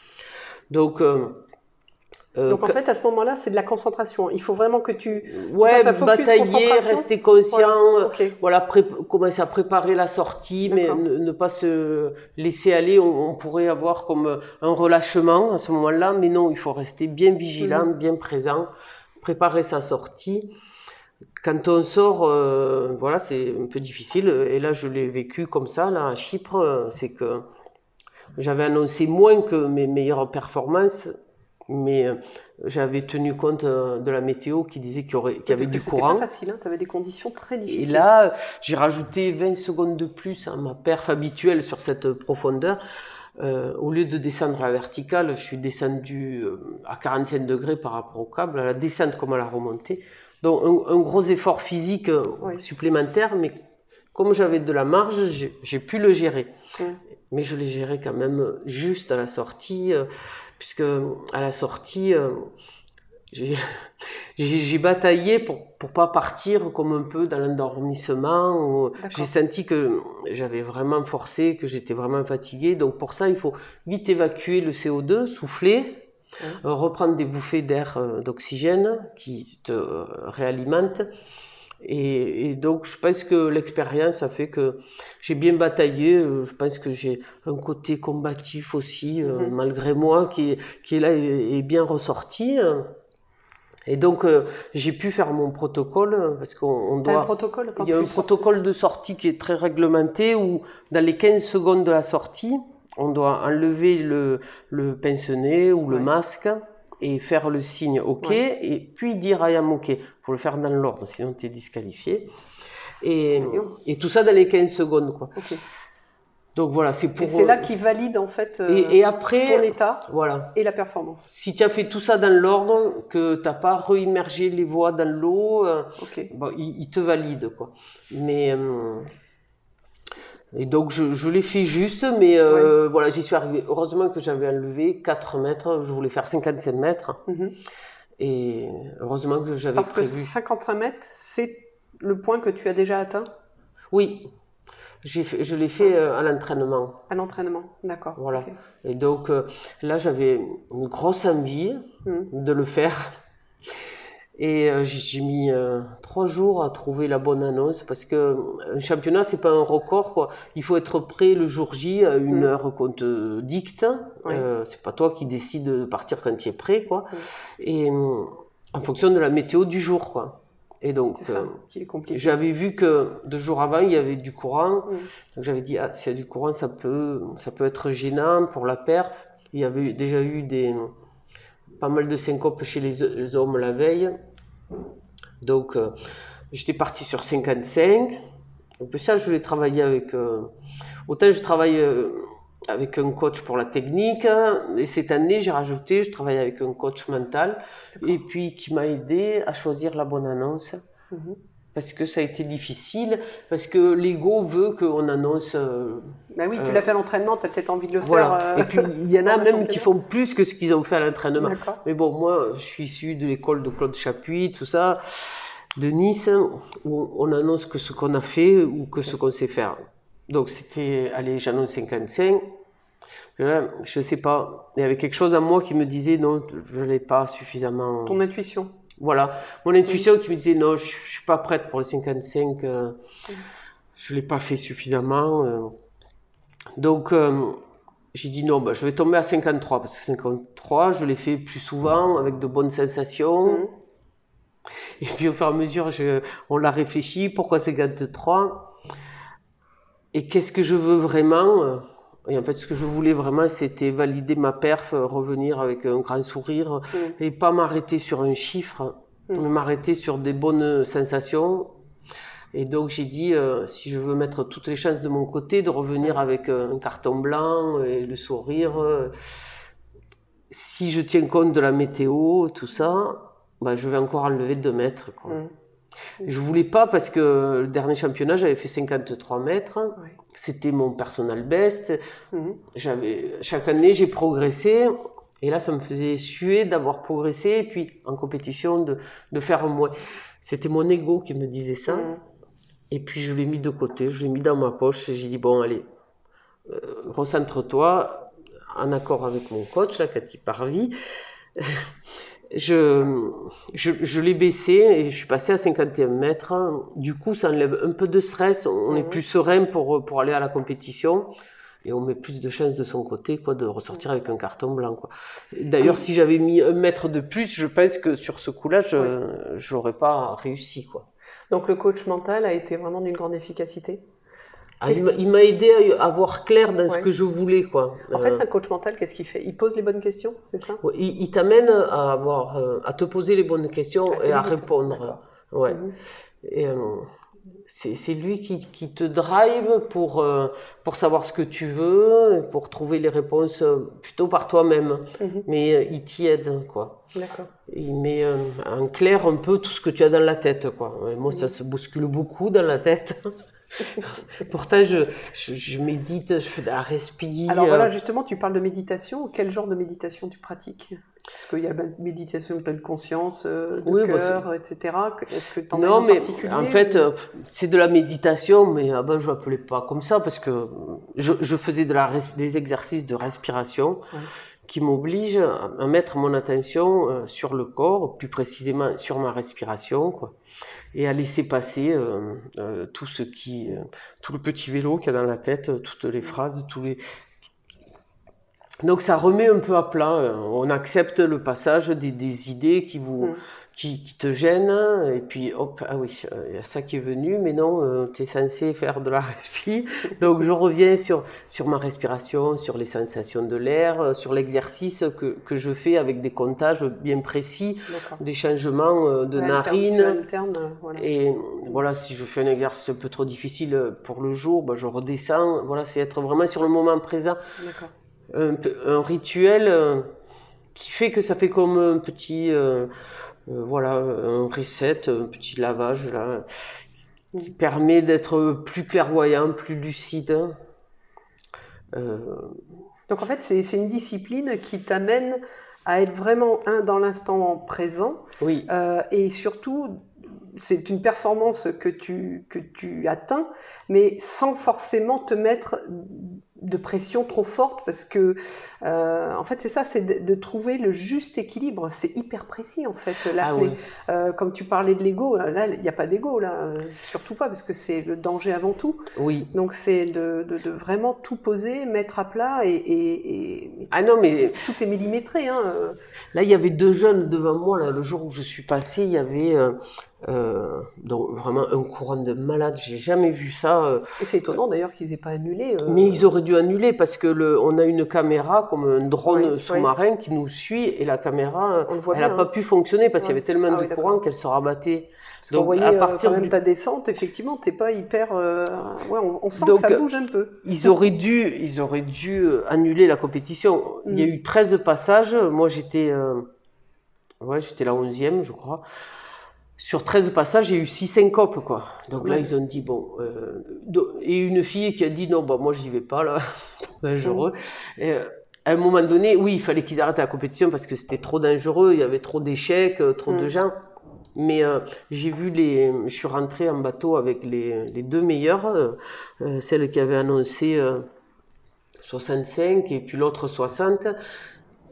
Donc... Euh, Euh, Donc en fait, à ce moment-là, c'est de la concentration. Il faut vraiment que tu ouais, fasses un focus, batailler, rester conscient, voilà, okay. voilà pré- commencer à préparer la sortie, D'accord. mais ne, ne pas se laisser aller. On, on pourrait avoir comme un relâchement à ce moment-là, mais non, il faut rester bien vigilant, mmh. bien présent, préparer sa sortie. Quand on sort, euh, voilà, c'est un peu difficile. Et là, je l'ai vécu comme ça, là, à Chypre, c'est que j'avais annoncé moins que mes meilleures performances. Mais euh, j'avais tenu compte euh, de la météo qui disait qu'il y, aurait, qu'il y avait du courant. C'était pas facile, hein, tu avais des conditions très difficiles. Et là, j'ai rajouté vingt secondes de plus à ma perf habituelle sur cette profondeur. Euh, au lieu de descendre à la verticale, je suis descendu euh, à quarante-cinq degrés par rapport au câble, à la descente comme à la remontée. Donc un, un gros effort physique euh, oui. supplémentaire, mais comme j'avais de la marge, j'ai, j'ai pu le gérer. Oui. Mais je l'ai géré quand même juste à la sortie, euh, puisque à la sortie, euh, j'ai, j'ai, j'ai bataillé pour pour pas partir comme un peu dans l'endormissement. Où j'ai senti que j'avais vraiment forcé, que j'étais vraiment fatiguée. Donc pour ça, il faut vite évacuer le C O deux, souffler, ouais. euh, reprendre des bouffées d'air euh, d'oxygène qui te euh, réalimentent. Et, et donc, je pense que l'expérience a fait que j'ai bien bataillé. Je pense que j'ai un côté combatif aussi, mm-hmm. euh, malgré moi, qui, qui est là et, et bien ressorti. Et donc, euh, j'ai pu faire mon protocole parce qu'on on doit. Un protocole quand il y a un protocole de sortie qui est très réglementé où, dans les quinze secondes de la sortie, on doit enlever le, le pince-nez ou le ouais. masque. Et faire le signe OK, ouais. et puis dire I am OK. Il faut le faire dans l'ordre, sinon tu es disqualifié. Et, et tout ça dans les quinze secondes, quoi. Okay. Donc voilà, c'est pour... Et c'est là qu'il valide, en fait, euh, et, et après, ton état voilà. et la performance. Si tu as fait tout ça dans l'ordre, que tu n'as pas réimmergé les voies dans l'eau, euh, okay. bon, il, il te valide, quoi. Mais... Euh, Et donc, je, je l'ai fait juste, mais euh, ouais. voilà, j'y suis arrivée. Heureusement que j'avais enlevé quatre mètres, je voulais faire cinquante-cinq mètres. Mm-hmm. Et heureusement que j'avais Parce prévu. Parce que cinquante-cinq mètres, c'est le point que tu as déjà atteint ? Oui, J'ai fait, je l'ai fait euh, à l'entraînement. À l'entraînement, d'accord. Voilà. Okay. Et donc, euh, là, j'avais une grosse envie mm. de le faire. Et euh, j'ai, j'ai mis euh, trois jours à trouver la bonne annonce parce que un championnat c'est pas un record quoi. Il faut être prêt le jour J à une mmh. heure qu'on te dicte. Oui. Euh, c'est pas toi qui décides de partir quand tu es prêt quoi. Mmh. Et euh, en fonction de la météo du jour quoi. Et donc c'est ça, euh, qui est compliqué. J'avais vu que deux jours avant il y avait du courant. Mmh. Donc j'avais dit ah s'il y a du courant ça peut ça peut être gênant pour la perf. Il y avait déjà eu des pas mal de syncopes chez les, les hommes la veille. Donc, euh, j'étais parti sur cinquante-cinq. En plus, ça, je voulais travailler avec... Euh, autant je travaille euh, avec un coach pour la technique. Et cette année, j'ai rajouté, je travaille avec un coach mental. D'accord. Et puis, qui m'a aidé à choisir la bonne annonce. Mm-hmm. Parce que ça a été difficile. Parce que l'ego veut qu'on annonce... Euh, ben oui, tu euh, l'as fait à l'entraînement, tu as peut-être envie de le voilà. faire. Euh, et puis, il y en a même qui font plus que ce qu'ils ont fait à l'entraînement. D'accord. Mais bon, moi, je suis issu de l'école de Claude Chapuis, tout ça, de Nice, où on annonce que ce qu'on a fait ou que ce qu'on sait faire. Donc, c'était, allez, j'annonce cinquante-cinq. Là, je sais pas. Il y avait quelque chose en moi qui me disait non, je l'ai pas suffisamment. Ton intuition. voilà, mon intuition qui me disait non, je, je suis pas prête pour les cinquante-cinq, euh, je l'ai pas fait suffisamment. Euh. Donc, euh, j'ai dit non, bah, je vais tomber à cinquante-trois, parce que cinquante-trois, je l'ai fait plus souvent, avec de bonnes sensations. Mmh. Et puis, au fur et à mesure, je, on l'a réfléchi, pourquoi cinquante-trois? Et qu'est-ce que je veux vraiment? Et en fait, ce que je voulais vraiment, c'était valider ma perf, revenir avec un grand sourire, mmh. et pas m'arrêter sur un chiffre, mmh. mais m'arrêter sur des bonnes sensations. Et donc j'ai dit, euh, si je veux mettre toutes les chances de mon côté, de revenir avec un carton blanc et le sourire, euh, si je tiens compte de la météo, tout ça, bah, je vais encore enlever deux mètres, quoi. Mmh. Je voulais pas, parce que le dernier championnat, j'avais fait cinquante-trois mètres. Ouais. C'était mon personal best. Mmh. J'avais, chaque année, j'ai progressé. Et là, ça me faisait suer d'avoir progressé. Et puis, en compétition, de, de faire moins. C'était mon ego qui me disait ça. Mmh. Et puis, je l'ai mis de côté. Je l'ai mis dans ma poche. Et j'ai dit, bon, allez, euh, recentre-toi, en accord avec mon coach, là, Cathy Parvi. Je, je, je l'ai baissé et je suis passé à cinquante et un mètres. Du coup, ça enlève un peu de stress. On mmh. est plus serein pour, pour aller à la compétition. Et on met plus de chance de son côté, quoi, de ressortir avec un carton blanc, quoi. D'ailleurs, mmh. si j'avais mis un mètre de plus, je pense que sur ce coup-là, je oui. n'aurais pas réussi, quoi. Donc, le coach mental a été vraiment d'une grande efficacité? Ah, il m'a aidé à, à voir clair dans ouais. ce que je voulais, quoi. En fait, un coach mental, qu'est-ce qu'il fait? Il pose les bonnes questions, c'est ça? Ouais, il, il t'amène à avoir, à te poser les bonnes questions ah, et à répondre. Ouais. Mmh. Et, euh, c'est lui qui, qui te drive pour, euh, pour savoir ce que tu veux, pour trouver les réponses plutôt par toi-même. Mmh. Mais euh, il t'y aide, quoi. D'accord. Il met euh, en clair un peu tout ce que tu as dans la tête, quoi. Et moi, mmh. ça se bouscule beaucoup dans la tête. Pourtant, je, je, je médite, je fais de la respiration. Alors voilà, justement, tu parles de méditation. Quel genre de méditation tu pratiques? Parce qu'il y a la méditation de pleine conscience, de oui, cœur, bah et cetera. Est-ce que tu en as une particulier? En fait, ou... c'est de la méditation, mais avant, je ne l'appelais pas comme ça, parce que je, je faisais de la, des exercices de respiration ouais. qui m'obligent à mettre mon attention sur le corps, plus précisément sur ma respiration, quoi. Et à laisser passer euh, euh, tout ce qui, euh, tout le petit vélo qu'il y a dans la tête, toutes les phrases, tous les. Donc ça remet un peu à plat. On accepte le passage des, des idées qui vous, mmh. qui, qui te gênent, et puis hop, ah oui, il y a ça qui est venu, mais non, euh, tu es censé faire de la respi. Donc je reviens sur sur ma respiration, sur les sensations de l'air, sur l'exercice que que je fais avec des comptages bien précis, des changements de ouais, narines. Alterne, alterne, voilà. Et voilà, si je fais un exercice un peu trop difficile pour le jour, bah, je redescends. Voilà, c'est être vraiment sur le moment présent. D'accord. Un, un rituel euh, qui fait que ça fait comme un petit euh, euh, voilà un reset, un petit lavage là, qui permet d'être plus clairvoyant, plus lucide. Euh... Donc en fait c'est une discipline qui t'amène à être vraiment un dans l'instant présent. Oui. Euh, et surtout c'est une performance que tu, que tu atteins, mais sans forcément te mettre de pression trop forte, parce que, euh, en fait, c'est ça, c'est de, de trouver le juste équilibre. C'est hyper précis, en fait, l'apnée. Ah oui. euh, comme tu parlais de l'ego, là, il n'y a pas d'ego, là, surtout pas, parce que c'est le danger avant tout. Oui. Donc, c'est de, de, de vraiment tout poser, mettre à plat, et... et, et ah non, mais... tout est millimétré, hein. Là, il y avait deux jeunes devant moi, là, le jour où je suis passée, il y avait... Euh... Euh, donc vraiment un courant de malades, j'ai jamais vu ça. Euh, et c'est étonnant d'ailleurs qu'ils aient pas annulé. Euh... Mais ils auraient dû annuler parce que le, on a une caméra comme un drone oui, sous-marin oui. qui nous suit et la caméra, elle n'a pas pu fonctionner parce ouais. qu'il y avait tellement ah, de oui, courant qu'elle se rabattait. Parce donc, qu'on voyait à partir euh, quand même du... ta descente, effectivement, t'es pas hyper. Euh... Ouais, on, on sent donc, que ça bouge un peu. Ils auraient dû, ils auraient dû annuler la compétition. Mm. Il y a eu treize passages. Moi, j'étais, euh... ouais, j'étais la onzième, je crois. Sur treize passages, il y a eu six syncopes, quoi. Donc ouais. là, ils ont dit, bon... Euh, et une fille qui a dit, non, bah, moi, j'y vais pas, là. Trop dangereux. Mmh. Et, euh, à un moment donné, oui, il fallait qu'ils arrêtent la compétition parce que c'était trop dangereux, il y avait trop d'échecs, trop mmh. de gens. Mais euh, j'ai vu les... Je suis rentrée en bateau avec les, les deux meilleures, euh, celle qui avait annoncé euh, soixante-cinq et puis l'autre soixante.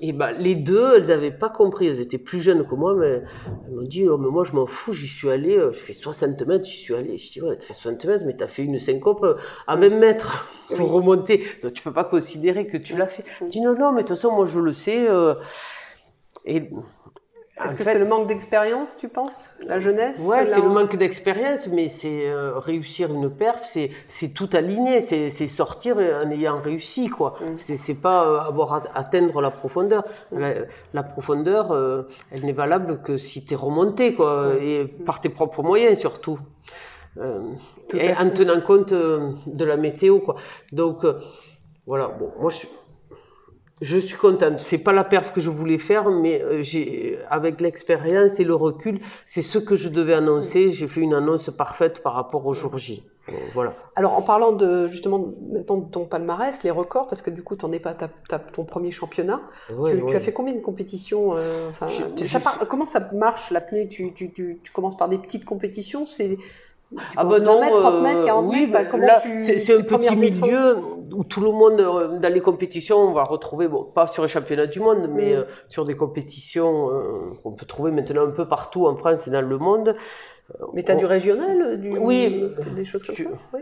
Et bah, les deux, elles n'avaient pas compris. Elles étaient plus jeunes que moi, mais elles m'ont dit, oh, mais moi, je m'en fous, j'y suis allé. J'ai fait soixante mètres, j'y suis allé. Je dis, ouais, tu fait soixante mètres, mais tu as fait une syncope à même mètre pour oui. remonter. Donc, tu peux pas considérer que tu l'as fait. Je dis, non, non, mais de toute façon, moi, je le sais. Euh, et... Est-ce que fait, c'est le manque d'expérience, tu penses? La jeunesse? Ouais, c'est le manque d'expérience, mais c'est euh, réussir une perf, c'est, c'est tout aligné, c'est, c'est sortir en ayant réussi, quoi. Mm. C'est, c'est pas euh, avoir à atteindre la profondeur. Mm. La, la profondeur, euh, elle n'est valable que si tu es remonté, quoi, mm. et par tes propres moyens, surtout. Euh, et en tenant compte euh, de la météo, quoi. Donc, euh, voilà, bon, moi, je suis... Je suis contente. C'est pas la perf que je voulais faire, mais j'ai, avec l'expérience et le recul, c'est ce que je devais annoncer. J'ai fait une annonce parfaite par rapport au jour J. Voilà. Alors, en parlant de, justement, maintenant de ton palmarès, les records, parce que du coup, t'en es pas à ton premier championnat. Ouais, tu, ouais. tu as fait combien de compétitions euh, enfin, tu, ça part, comment ça marche, l'apnée? tu, tu, tu, tu commences par des petites compétitions? C'est... Tu ah ben non, vingt mètres, trente mètres, quarante oui, mètres, comment là, tu, c'est, c'est un petit milieu où tout le monde, dans les compétitions, on va retrouver, bon, pas sur les championnats du monde, mais mmh. euh, sur des compétitions euh, qu'on peut trouver maintenant un peu partout en France et dans le monde. Mais tu as on... du régional, du... oui, des choses comme tu... ça oui.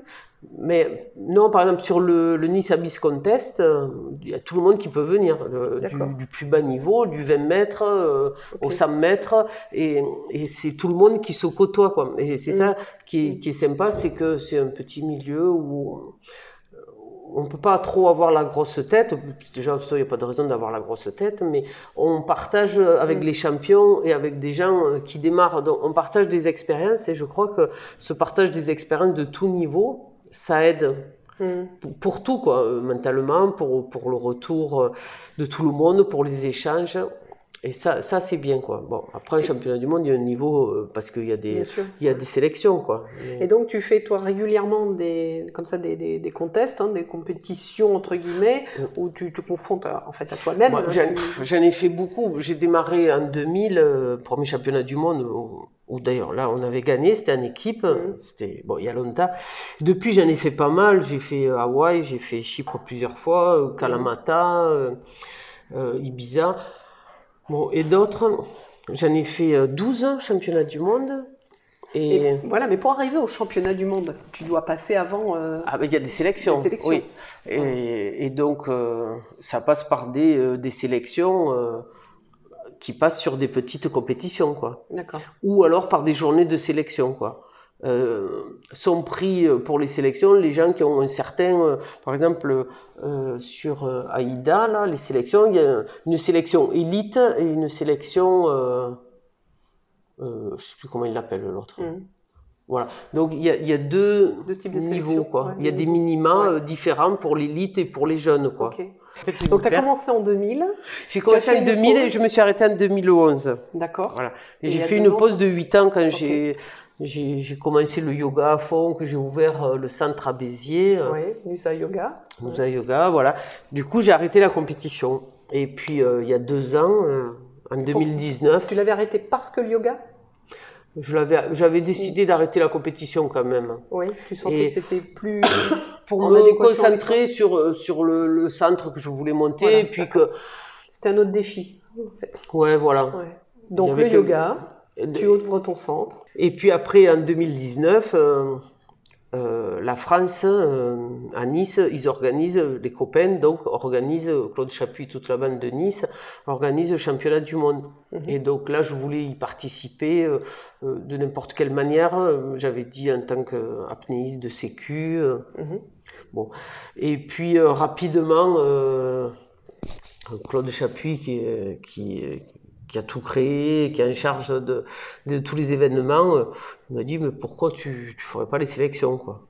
Mais non, par exemple, sur le, le Nice Abyss Contest, il euh, y a tout le monde qui peut venir, le, du, du plus bas niveau, du vingt mètres euh, okay. au cent mètres, et, et c'est tout le monde qui se côtoie, quoi. Et c'est mmh. ça qui est, qui est sympa, c'est que c'est un petit milieu où on ne peut pas trop avoir la grosse tête. Déjà, il n'y a pas de raison d'avoir la grosse tête, mais on partage avec mmh. les champions et avec des gens qui démarrent. Donc, on partage des expériences, et je crois que ce partage des expériences de tout niveau, ça aide mmh. pour, pour tout, quoi, mentalement, pour, pour le retour de tout le monde, pour les échanges. Et ça, ça c'est bien, quoi. Bon, après, un championnat du monde, il y a un niveau, euh, parce qu'il y a des, il y a des sélections, quoi. Mais... Et donc, tu fais, toi, régulièrement des, comme ça, des, des, des contests, hein, des compétitions, entre guillemets, mmh. où tu te confrontes, à, en fait, à toi-même. Moi, hein, j'en, tu... j'en ai fait beaucoup. J'ai démarré en deux mille, euh, premier championnat du monde, où, où d'ailleurs, là, on avait gagné, c'était en équipe, mmh. c'était, bon, il y a longtemps. Depuis, j'en ai fait pas mal. J'ai fait euh, Hawaï, j'ai fait Chypre plusieurs fois, euh, Kalamata, euh, euh, Ibiza. Bon, et d'autres, j'en ai fait douze championnats du monde. Et... et voilà, mais pour arriver au championnat du monde, tu dois passer avant. Euh... Ah, ben il y a des sélections. Des sélections. Oui. Et, ouais. et donc, euh, ça passe par des, euh, des sélections euh, qui passent sur des petites compétitions, quoi. D'accord. Ou alors par des journées de sélection, quoi. Euh, sont pris pour les sélections les gens qui ont un certain, euh, par exemple euh, sur euh, Aïda, là, les sélections, il y a une sélection élite et une sélection, euh, euh, je sais plus comment ils l'appellent l'autre. Mmh. Voilà, donc il y a, il y a deux, deux types de niveaux, quoi. Ouais, il y a des minima ouais. différents pour l'élite et pour les jeunes, quoi. Okay. Donc tu as commencé en deux mille. J'ai commencé en deux mille et je me suis arrêtée en deux mille onze. D'accord. Voilà. Et, et j'ai fait une ans, pause de huit ans quand okay. j'ai J'ai, j'ai commencé le yoga à fond, que j'ai ouvert euh, le centre à Béziers. Oui, Nusa Yoga. Nusa ouais. Yoga, voilà. Du coup, j'ai arrêté la compétition. Et puis, euh, il y a deux ans, euh, en deux mille dix-neuf... Tu l'avais arrêté parce que le yoga ? je l'avais, J'avais décidé oui. d'arrêter la compétition quand même. Oui, tu sentais et que c'était plus... pour me concentrer sur, sur le, le centre que je voulais monter. Voilà, et puis que... C'était un autre défi. En fait. Ouais, voilà. Ouais. Donc le yoga... Tu ouvres ton centre. Et puis après, en deux mille dix-neuf, euh, euh, la France, euh, à Nice, ils organisent, les copains, donc, organisent, Claude Chapuis, toute la bande de Nice, organise le championnat du monde. Mm-hmm. Et donc là, je voulais y participer euh, de n'importe quelle manière. J'avais dit en tant qu'apnéiste de sécu. Euh, mm-hmm. Bon. Et puis, euh, rapidement, euh, Claude Chapuis, qui, qui, qui a tout créé, qui est en charge de, de tous les événements, euh, m'a dit mais pourquoi tu ne ferais pas les sélections, quoi.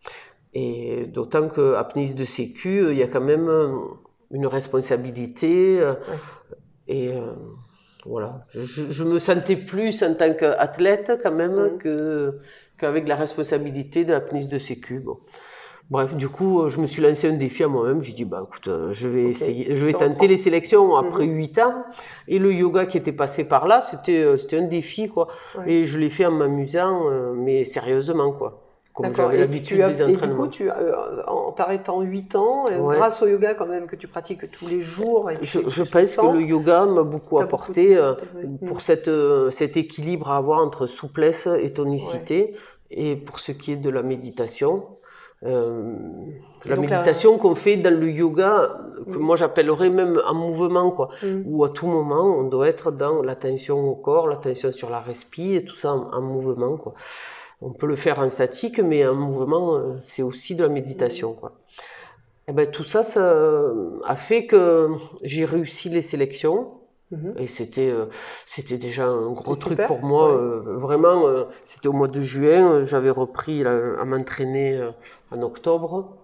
Et d'autant qu'apnéiste de sécu, il y a quand même une responsabilité. Euh, ouais. Et euh, voilà, je, je me sentais plus en tant qu'athlète quand même ouais. que, qu'avec la responsabilité de l'apnéiste de sécu. Bon. Bref, du coup, je me suis lancé un défi à moi-même. J'ai dit, bah écoute, je vais okay. essayer, je vais tenter les sélections après huit mm-hmm. ans. Et le yoga qui était passé par là, c'était, c'était un défi, quoi. Ouais. Et je l'ai fait en m'amusant, mais sérieusement, quoi. comme j'avais l'habitude des entraînements. Et du coup, tu, euh, en t'arrêtant huit ans, euh, ouais. grâce au yoga quand même que tu pratiques tous les jours. Et je je pense que le yoga m'a beaucoup apporté beaucoup, euh, oui. pour mmh. cette, euh, cet équilibre à avoir entre souplesse et tonicité. Ouais. Et pour ce qui est de la méditation, euh, la méditation la... qu'on fait dans le yoga, que mmh. moi j'appellerais même en mouvement, quoi, mmh. où à tout moment on doit être dans l'attention au corps, l'attention sur la respiration et tout ça en, en mouvement, quoi. On peut le faire en statique, mais en mouvement, c'est aussi de la méditation, quoi. Et ben, tout ça, ça a fait que j'ai réussi les sélections. Mmh. Et c'était, euh, c'était déjà un gros truc super. Pour moi. Ouais. Euh, vraiment, euh, c'était au mois de juin. J'avais repris là, à m'entraîner euh, en octobre.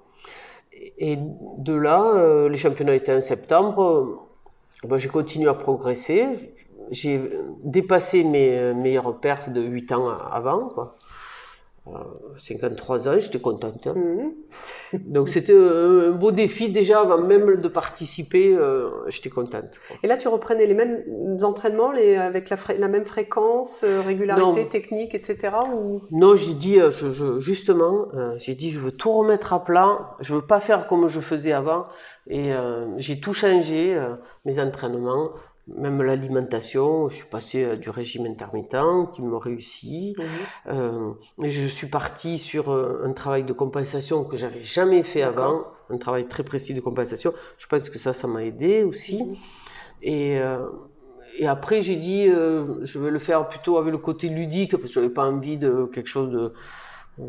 Et de là, euh, les championnats étaient en septembre. Euh, ben, j'ai continué à progresser. J'ai dépassé mes meilleurs perfs de huit ans avant, quoi. cinquante-trois ans, j'étais contente. Hein. Mmh. Donc c'était un beau défi déjà avant même de participer, euh, j'étais contente. Quoi. Et là tu reprenais les mêmes entraînements les, avec la, la même fréquence, euh, régularité, non. technique, et cetera. Ou... Non, j'ai dit euh, je, je, justement, euh, j'ai dit je veux tout remettre à plat, je veux pas faire comme je faisais avant et euh, j'ai tout changé, euh, mes entraînements. Même l'alimentation, je suis passée à du régime intermittent qui me réussit. Mmh. Euh, et je suis partie sur un travail de compensation que j'avais jamais fait D'accord. avant, un travail très précis de compensation. Je pense que ça, ça m'a aidé aussi. Mmh. Et, euh, et après, j'ai dit, euh, je vais le faire plutôt avec le côté ludique parce que j'avais pas envie de quelque chose de euh,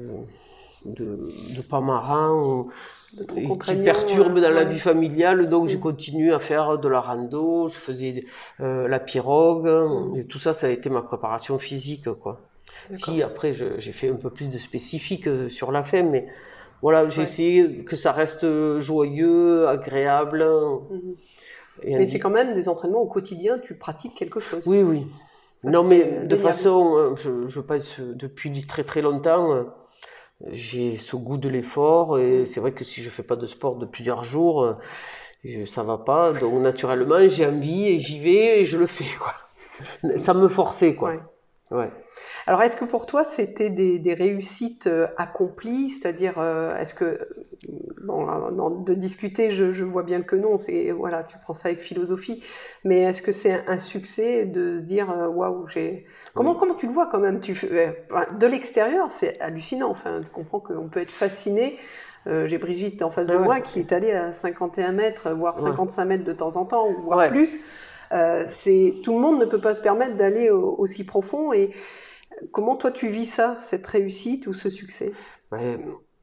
de, de pas marrant ou qui perturbe dans ouais. la vie familiale, donc mmh. j'ai continué à faire de la rando, je faisais euh, la pirogue, mmh. et tout ça, ça a été ma préparation physique, quoi. Si, après, je, j'ai fait un peu plus de spécifique sur la fin, mais voilà, j'ai ouais. essayé que ça reste joyeux, agréable. Mmh. Et mais c'est quand même des entraînements au quotidien, tu pratiques quelque chose. Oui, oui. Ça, non, mais de indéniable. façon, je, je pense, depuis très très longtemps, j'ai ce goût de l'effort et c'est vrai que si je fais pas de sport de plusieurs jours, ça va pas. Donc naturellement, j'ai envie et j'y vais et je le fais, quoi. Ça me forçait, quoi. Ouais. Ouais. Alors, est-ce que pour toi, c'était des, des réussites euh, accomplies, c'est-à-dire, euh, est-ce que, bon, dans, de discuter, je, je vois bien que non, c'est, voilà, tu prends ça avec philosophie, mais est-ce que c'est un, un succès de se dire, waouh, wow, j'ai... Comment, oui. comment tu le vois quand même tu, euh, De l'extérieur, c'est hallucinant, enfin, tu comprends qu'on peut être fasciné. Euh, j'ai Brigitte en face de ah ouais. moi qui est allée à cinquante et un mètres, voire cinquante-cinq mètres de temps en temps, voire ouais. plus. Euh, c'est, tout le monde ne peut pas se permettre d'aller au, aussi profond. Et comment toi tu vis ça, cette réussite ou ce succès? Ouais.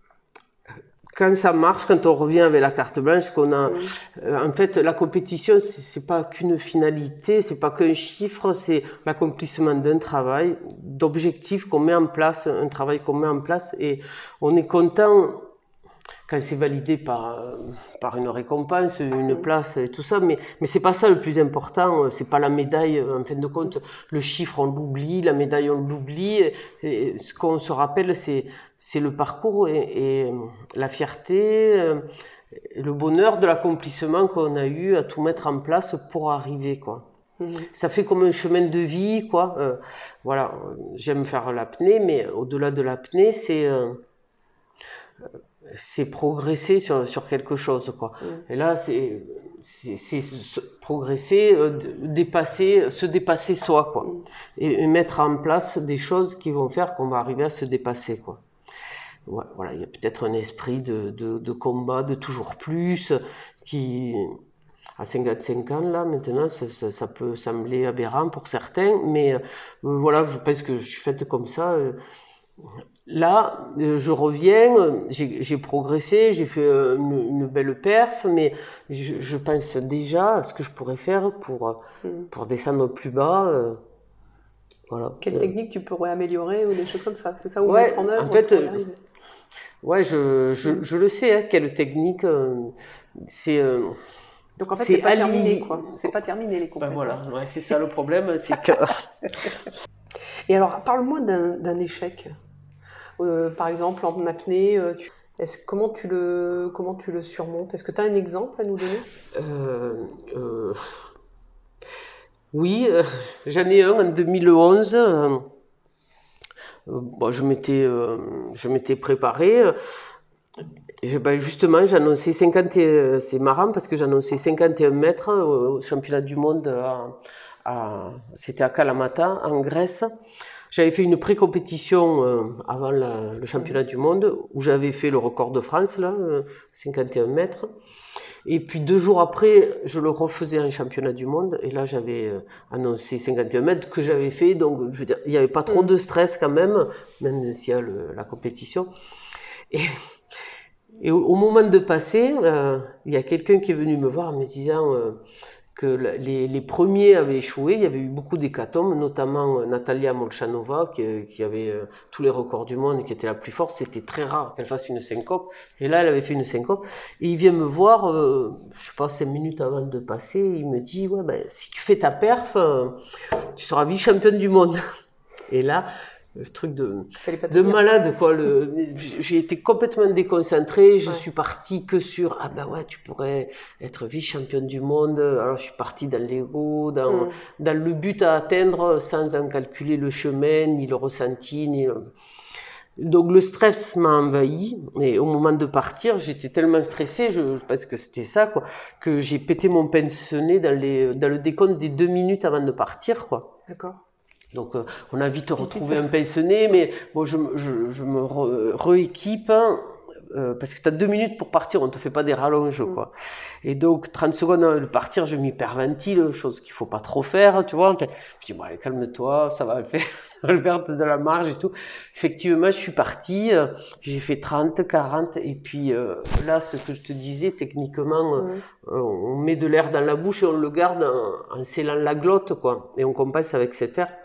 Quand ça marche, quand on revient avec la carte blanche, qu'on a, oui. euh, en fait, la compétition, c'est, c'est pas qu'une finalité, c'est pas qu'un chiffre, c'est l'accomplissement d'un travail, d'objectifs qu'on met en place, un travail qu'on met en place, et on est content quand c'est validé par par une récompense, une place et tout ça, mais mais c'est pas ça le plus important, c'est pas la médaille en fin de compte, le chiffre on l'oublie, la médaille on l'oublie, et ce qu'on se rappelle c'est c'est le parcours et, et la fierté, le bonheur de l'accomplissement qu'on a eu à tout mettre en place pour arriver, quoi. Mmh. Ça fait comme un chemin de vie, quoi. Euh, voilà, j'aime faire l'apnée, mais au-delà de l'apnée, c'est euh, c'est progresser sur sur quelque chose, quoi. Mmh. Et là c'est c'est c'est progresser, euh, dépasser, se dépasser soi, quoi. Mmh. Et, et mettre en place des choses qui vont faire qu'on va arriver à se dépasser, quoi. Ouais, voilà, il y a peut-être un esprit de de de combat, de toujours plus, qui à cinquante-cinq ans là maintenant ça, ça, ça peut sembler aberrant pour certains, mais euh, voilà, je pense que je suis faite comme ça. Euh, Là, je reviens, j'ai, j'ai progressé, j'ai fait une, une belle perf, mais je, je pense déjà à ce que je pourrais faire pour, pour descendre plus bas. Euh, voilà. Quelle technique tu pourrais améliorer ou des choses comme ça? C'est ça, ou ouais, mettre en œuvre? En fait, euh, ouais, je, je, mm. je le sais, hein, quelle technique, euh, c'est... Euh, Donc en fait, c'est, c'est pas allié... terminé, quoi. C'est pas terminé les compétences. Ben voilà, ouais, c'est ça le problème, c'est que... Et alors, parle-moi d'un, d'un échec. Euh, par exemple, en apnée, euh, tu... Est-ce, comment, tu le, comment tu le surmontes? Est-ce que tu as un exemple à nous donner? euh, euh, Oui, euh, j'en ai un en deux mille onze. Euh, bon, je m'étais, euh, je m'étais préparé. Et, ben, justement, j'annonçais cinquante, et, c'est marrant parce que j'annonçais cinquante et un mètres au championnat du monde à, à, c'était à Kalamata, en Grèce. J'avais fait une pré-compétition euh, avant la, le championnat du monde où j'avais fait le record de France, là, euh, cinquante et un mètres. Et puis deux jours après, je le refaisais en championnat du monde. Et là, j'avais euh, annoncé cinquante et un mètres que j'avais fait. Donc, je veux dire, il n'y avait pas trop de stress quand même, même s'il y a le, la compétition. Et, et au, au moment de passer, euh, il y a quelqu'un qui est venu me voir en me disant... Euh, que les, les premiers avaient échoué, il y avait eu beaucoup d'hécatombes, notamment Natalia Molchanova, qui, qui avait euh, tous les records du monde et qui était la plus forte. C'était très rare qu'elle fasse une syncope. Et là, elle avait fait une syncope. Et il vient me voir, euh, je sais pas, cinq minutes avant de passer, il me dit, ouais, ben, si tu fais ta perf, euh, tu seras vice-championne du monde. Et là, le truc de, de malade, quoi. Le, j'ai été complètement déconcentrée. Je ouais. suis partie que sur, ah ben ouais, tu pourrais être vice-championne du monde. Alors, je suis partie dans l'ego, dans, mm. dans le but à atteindre sans en calculer le chemin, ni le ressenti, ni le... Donc, le stress m'a envahi. Et au moment de partir, j'étais tellement stressée, je, je pense que c'était ça, quoi, que j'ai pété mon pince-nez dans les, dans le décompte des deux minutes avant de partir, quoi. D'accord. Donc, euh, on a vite retrouvé un pince-nez, mais bon, je, je, je me re, rééquipe, hein, euh, parce que tu as deux minutes pour partir, on ne te fait pas des rallonges, mmh. quoi. Et donc, trente secondes avant de partir, je m'hyperventile, chose qu'il ne faut pas trop faire, tu vois. Je dis, bon, allez, calme-toi, ça va le faire, ça va le faire de la marge et tout. Effectivement, je suis partie, euh, j'ai fait trente, quarante, et puis euh, là, ce que je te disais, techniquement, mmh. euh, on met de l'air dans la bouche et on le garde en, en scellant la glotte, quoi. Et on compense avec cet air.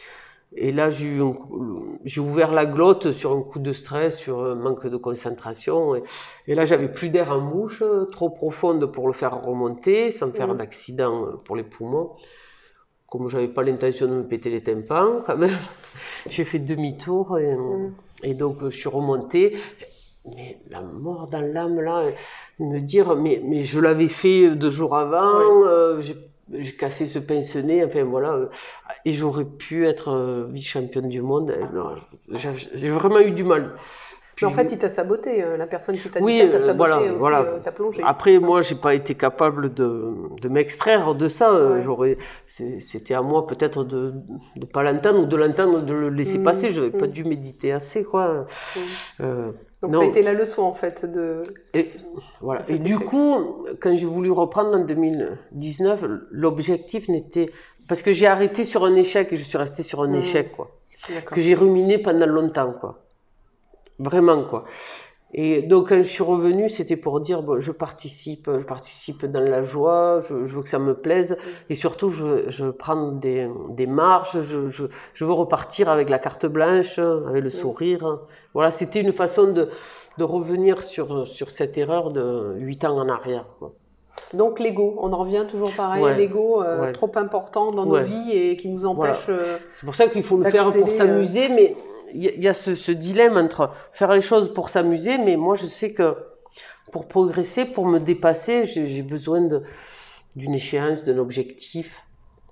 Et là, j'ai, eu un, j'ai ouvert la glotte sur un coup de stress, sur un manque de concentration. Et, et là, j'avais plus d'air en bouche, trop profonde pour le faire remonter, sans faire mmh. d'accident pour les poumons. Comme j'avais pas l'intention de me péter les tympans, quand même, j'ai fait demi-tour et, mmh. et donc je suis remontée. Mais la mort dans l'âme, là, me dire, mais, mais je l'avais fait deux jours avant, oui. euh, j'ai J'ai cassé ce pince-nez, enfin voilà, et j'aurais pu être vice-championne du monde. Non, j'ai, j'ai vraiment eu du mal. Puis, mais en fait, il t'a saboté, la personne qui t'a dit oui, ça t'a saboté voilà, aussi, voilà. Euh, t'as plongé. Après, moi, j'ai pas été capable de, de m'extraire de ça. Ouais. J'aurais, c'était à moi peut-être de ne pas l'entendre ou de l'entendre, de le laisser mmh, passer. J'avais mmh. pas dû méditer assez, quoi. Mmh. Euh, Donc non. Ça a été la leçon en fait de. Et voilà. Et du fait. coup, quand j'ai voulu reprendre en deux mille dix-neuf, l'objectif n'était parce que j'ai arrêté sur un échec et je suis restée sur un mmh. échec, quoi. D'accord. Que j'ai ruminé pendant longtemps, quoi. Vraiment, quoi. Et donc quand je suis revenue, c'était pour dire bon, je participe, je participe dans la joie, je, je veux que ça me plaise et surtout je, je prends des, des marches, je, je, je veux repartir avec la carte blanche, avec le sourire. Voilà, c'était une façon de, de revenir sur, sur cette erreur de huit ans en arrière, quoi. Donc l'ego, on en revient toujours pareil, ouais, l'ego euh, ouais. trop important dans ouais. nos vies et qui nous empêche. Voilà. Euh, C'est pour ça qu'il faut le faire pour s'amuser, euh... mais il y, y a ce, ce dilemme entre faire les choses pour s'amuser, mais moi je sais que pour progresser, pour me dépasser, j'ai, j'ai besoin de, d'une échéance, d'un objectif.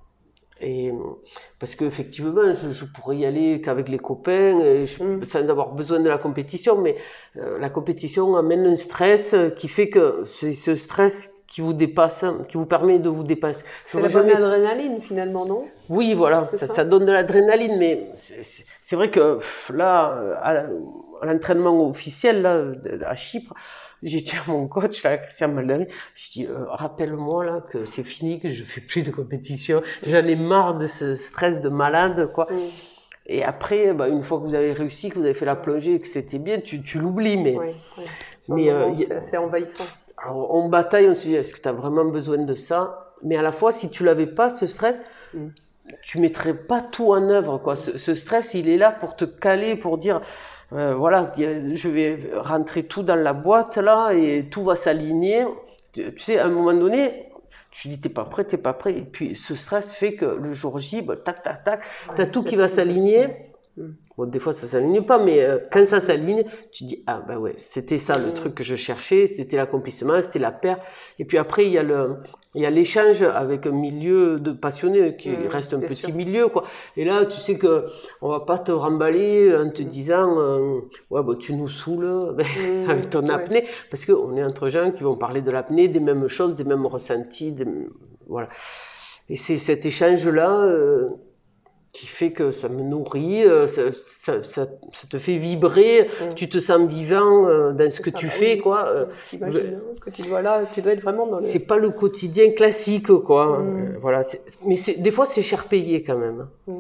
Et parce que effectivement, je, je pourrais y aller qu'avec les copains, et je, mmh. sans avoir besoin de la compétition, mais euh, la compétition amène un stress qui fait que c'est ce stress qui vous dépasse, qui vous permet de vous dépasser. C'est la bonne jamais... adrénaline finalement, non ? Oui, voilà, ça, ça. ça donne de l'adrénaline, mais c'est, c'est, c'est vrai que pff, là, à, à l'entraînement officiel là, à Chypre, j'ai dit à mon coach, là, Christian Maldari, je dis euh, rappelle-moi là que c'est fini, que je fais plus de compétition, j'en ai marre de ce stress de malade, quoi. Mm. Et après, bah, une fois que vous avez réussi, que vous avez fait la plongée, que c'était bien, tu, tu l'oublies, mais. Oui, oui. mais euh, c'est assez envahissant. Alors, on bataille, on se dit, est-ce que tu as vraiment besoin de ça ? Mais à la fois, si tu l'avais pas, ce stress, mm. tu mettrais pas tout en œuvre, quoi. Ce, ce stress, il est là pour te caler, pour dire, euh, voilà, je vais rentrer tout dans la boîte, là, et tout va s'aligner. Tu, tu sais, à un moment donné, tu dis, t'es pas prêt, t'es pas prêt. Et puis, ce stress fait que le jour J, bah, tac, tac, tac, ouais, t'as tout qui va s'aligner. Bon, des fois, ça s'aligne pas, mais euh, quand ça s'aligne, tu dis, ah, ben ouais, c'était ça le mmh. truc que je cherchais, c'était l'accomplissement, c'était la paire. Et puis après, il y a le, il y a l'échange avec un milieu de passionnés qui Mmh, reste un bien petit sûr. milieu, quoi. Et là, tu sais que on va pas te remballer en te Mmh. disant euh, ouais, bah, tu nous saoules Mmh, avec ton ouais. apnée, parce qu'on est entre gens qui vont parler de l'apnée, des mêmes choses, des mêmes ressentis, des... voilà. Et c'est cet échange-là euh, qui fait que ça me nourrit, euh, ça, ça, ça, ça te fait vibrer, Mmh. tu te sens vivant euh, dans ce C'est que ça, tu bah fais, oui. quoi. Euh, J'imagine hein, que tu dois là, tu dois être vraiment dans le. c'est pas le quotidien classique, quoi. Mmh. Euh, voilà. c'est- Mais c'est, des fois, c'est cher payé quand même. Mmh.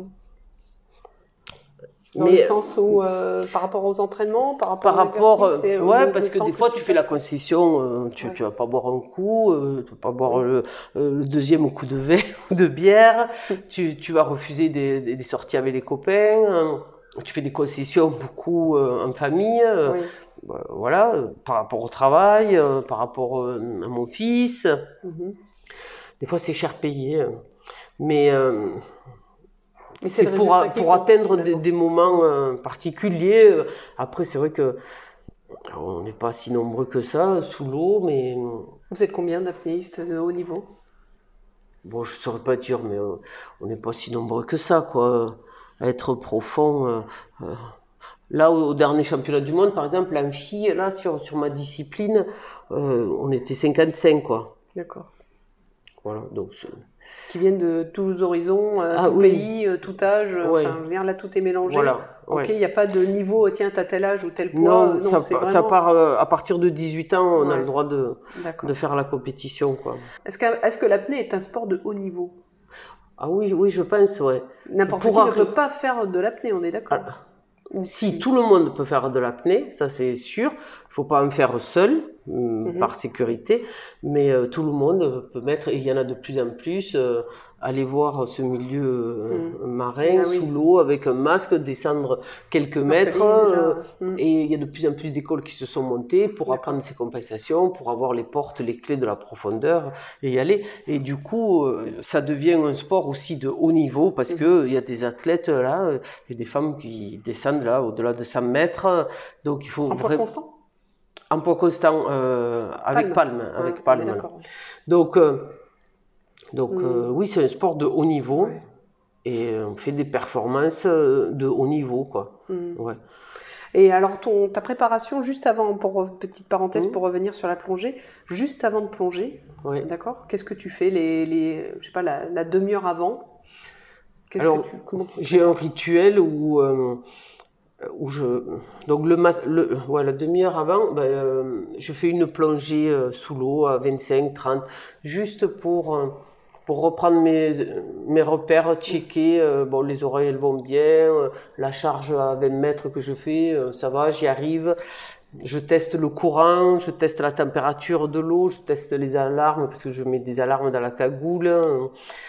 Dans Mais le sens où, euh, par rapport aux entraînements, par rapport par aux rapport, exercices, et euh, au- ouais, le parce que temps des fois, tu fais la passes. concession, euh, tu, Ouais. tu vas pas boire un coup, euh, tu vas pas boire Oui. le, euh, le deuxième coup de verre, de bière, tu, tu vas refuser des, des, des sorties avec les copains, euh, tu fais des concessions beaucoup euh, en famille, euh, Oui. bah, voilà, euh, par rapport au travail, euh, par rapport euh, à mon fils. Mhm. Des fois, c'est cher payé, euh, mais euh, Mais c'est c'est le pour, résultat a- qui pour compte, atteindre des, finalement. des moments euh, particuliers. Euh, Après, c'est vrai que on n'est pas si nombreux que ça sous l'eau, mais Vous êtes combien d'apnéistes de haut niveau? bon, je saurais pas dire, mais euh, on n'est pas si nombreux que ça, quoi. À être profond. euh, euh. Là, au, au dernier championnat du monde, par exemple, en fille, là, sur, sur ma discipline, euh, on était cinquante-cinq, quoi. D'accord. Voilà, donc c'est- Qui viennent de tous horizons, euh, Ah tout oui, pays, euh, tout âge. euh, ouais, Enfin, je veux dire, là, tout est mélangé. voilà, Ok, ouais. il n'y a pas de niveau, euh, tiens, t'as tel âge ou tel poids. Non, euh, non, ça, c'est pa- ça vraiment. part euh, à partir de dix-huit ans, on a Ouais. le droit de, D'accord. de faire la compétition, quoi. Est-ce que, est-ce que l'apnée est un sport de haut niveau? Ah oui, oui, je pense, ouais. N'importe Pour qui ne arri- peut pas faire de l'apnée, on est d'accord? Ah, Ou Si si. tout le monde peut faire de l'apnée, ça c'est sûr, il faut pas en faire seul, hum, Mhm. par sécurité, mais euh, tout le monde peut mettre, et il y en a de plus en plus, euh, aller voir ce milieu euh, Mhm. marin Ah oui. sous l'eau avec un masque, descendre quelques mètres, Snorkeling, déjà. euh, Mhm. et il y a de plus en plus d'écoles qui se sont montées pour D'accord. apprendre ces compensations, pour avoir les portes, les clés de la profondeur et y aller. Et du coup, euh, ça devient un sport aussi de haut niveau parce Mhm. que il y a des athlètes là, euh, et des femmes qui descendent là au-delà de cent mètres. Donc il faut En poids vraiment constant? en poids constant euh, avec Palme. palme, avec Ouais, on est palme. d'accord. Donc euh, donc Mhm. euh, oui, c'est un sport de haut niveau. Ouais. Et on fait des performances euh, de haut niveau, quoi. Mhm. Ouais. Et alors, ton, ta préparation, juste avant, pour petite parenthèse, Mhm. pour revenir sur la plongée, juste avant de plonger, Ouais. d'accord? Qu'est-ce que tu fais les, les, je sais pas, la, la demi-heure avant? Qu'est-ce Alors, que tu, comment tu j'ai un rituel où, euh, où je. Donc, le, mat- le ouais, la demi-heure avant, ben, euh, je fais une plongée euh, sous l'eau à vingt-cinq trente, juste pour, euh, pour reprendre mes, mes repères, checker. euh, bon, les oreilles, elles vont bien, euh, la charge à vingt mètres que je fais, euh, ça va, j'y arrive. Je teste le courant, je teste la température de l'eau, je teste les alarmes, parce que je mets des alarmes dans la cagoule. euh,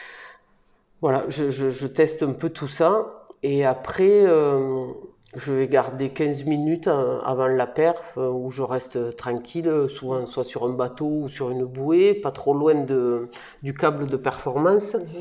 Voilà, je, je, je teste un peu tout ça. Et après, euh, je vais garder quinze minutes euh, avant la perf, euh, où je reste tranquille, euh, souvent soit sur un bateau ou sur une bouée, pas trop loin de, du câble de performance, Mhm.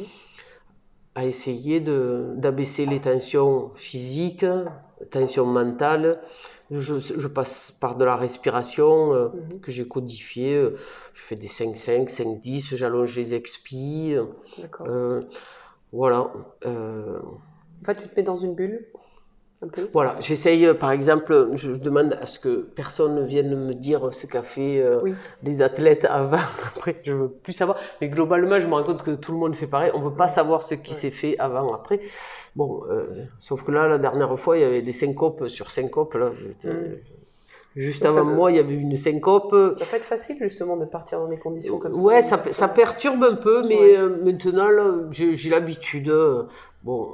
à essayer de, d'abaisser les tensions physiques, tensions mentales. Je, je passe par de la respiration euh, Mhm. que j'ai codifiée. euh, Je fais des cinq cinq, cinq dix, j'allonge les expis. euh, D'accord. euh, voilà. euh, En fait, tu te mets dans une bulle, un peu. Voilà, j'essaye, euh, par exemple, je, je demande à ce que personne ne vienne me dire ce qu'a fait euh, Oui. les athlètes avant, après, je veux plus savoir. Mais globalement, je me rends compte que tout le monde fait pareil. On ne veut pas savoir ce qui Ouais. s'est fait avant, après. Bon, euh, sauf que là, la dernière fois, il y avait des syncopes sur syncopes. Là, j'étais- Mm. Juste Donc ça avant te- moi, il y avait une syncope. Ça peut être facile, justement, de partir dans des conditions comme ça. Ouais, où ça, personne- ça perturbe un peu, mais Ouais. euh, maintenant, là, j'ai j'ai l'habitude. euh, Bon,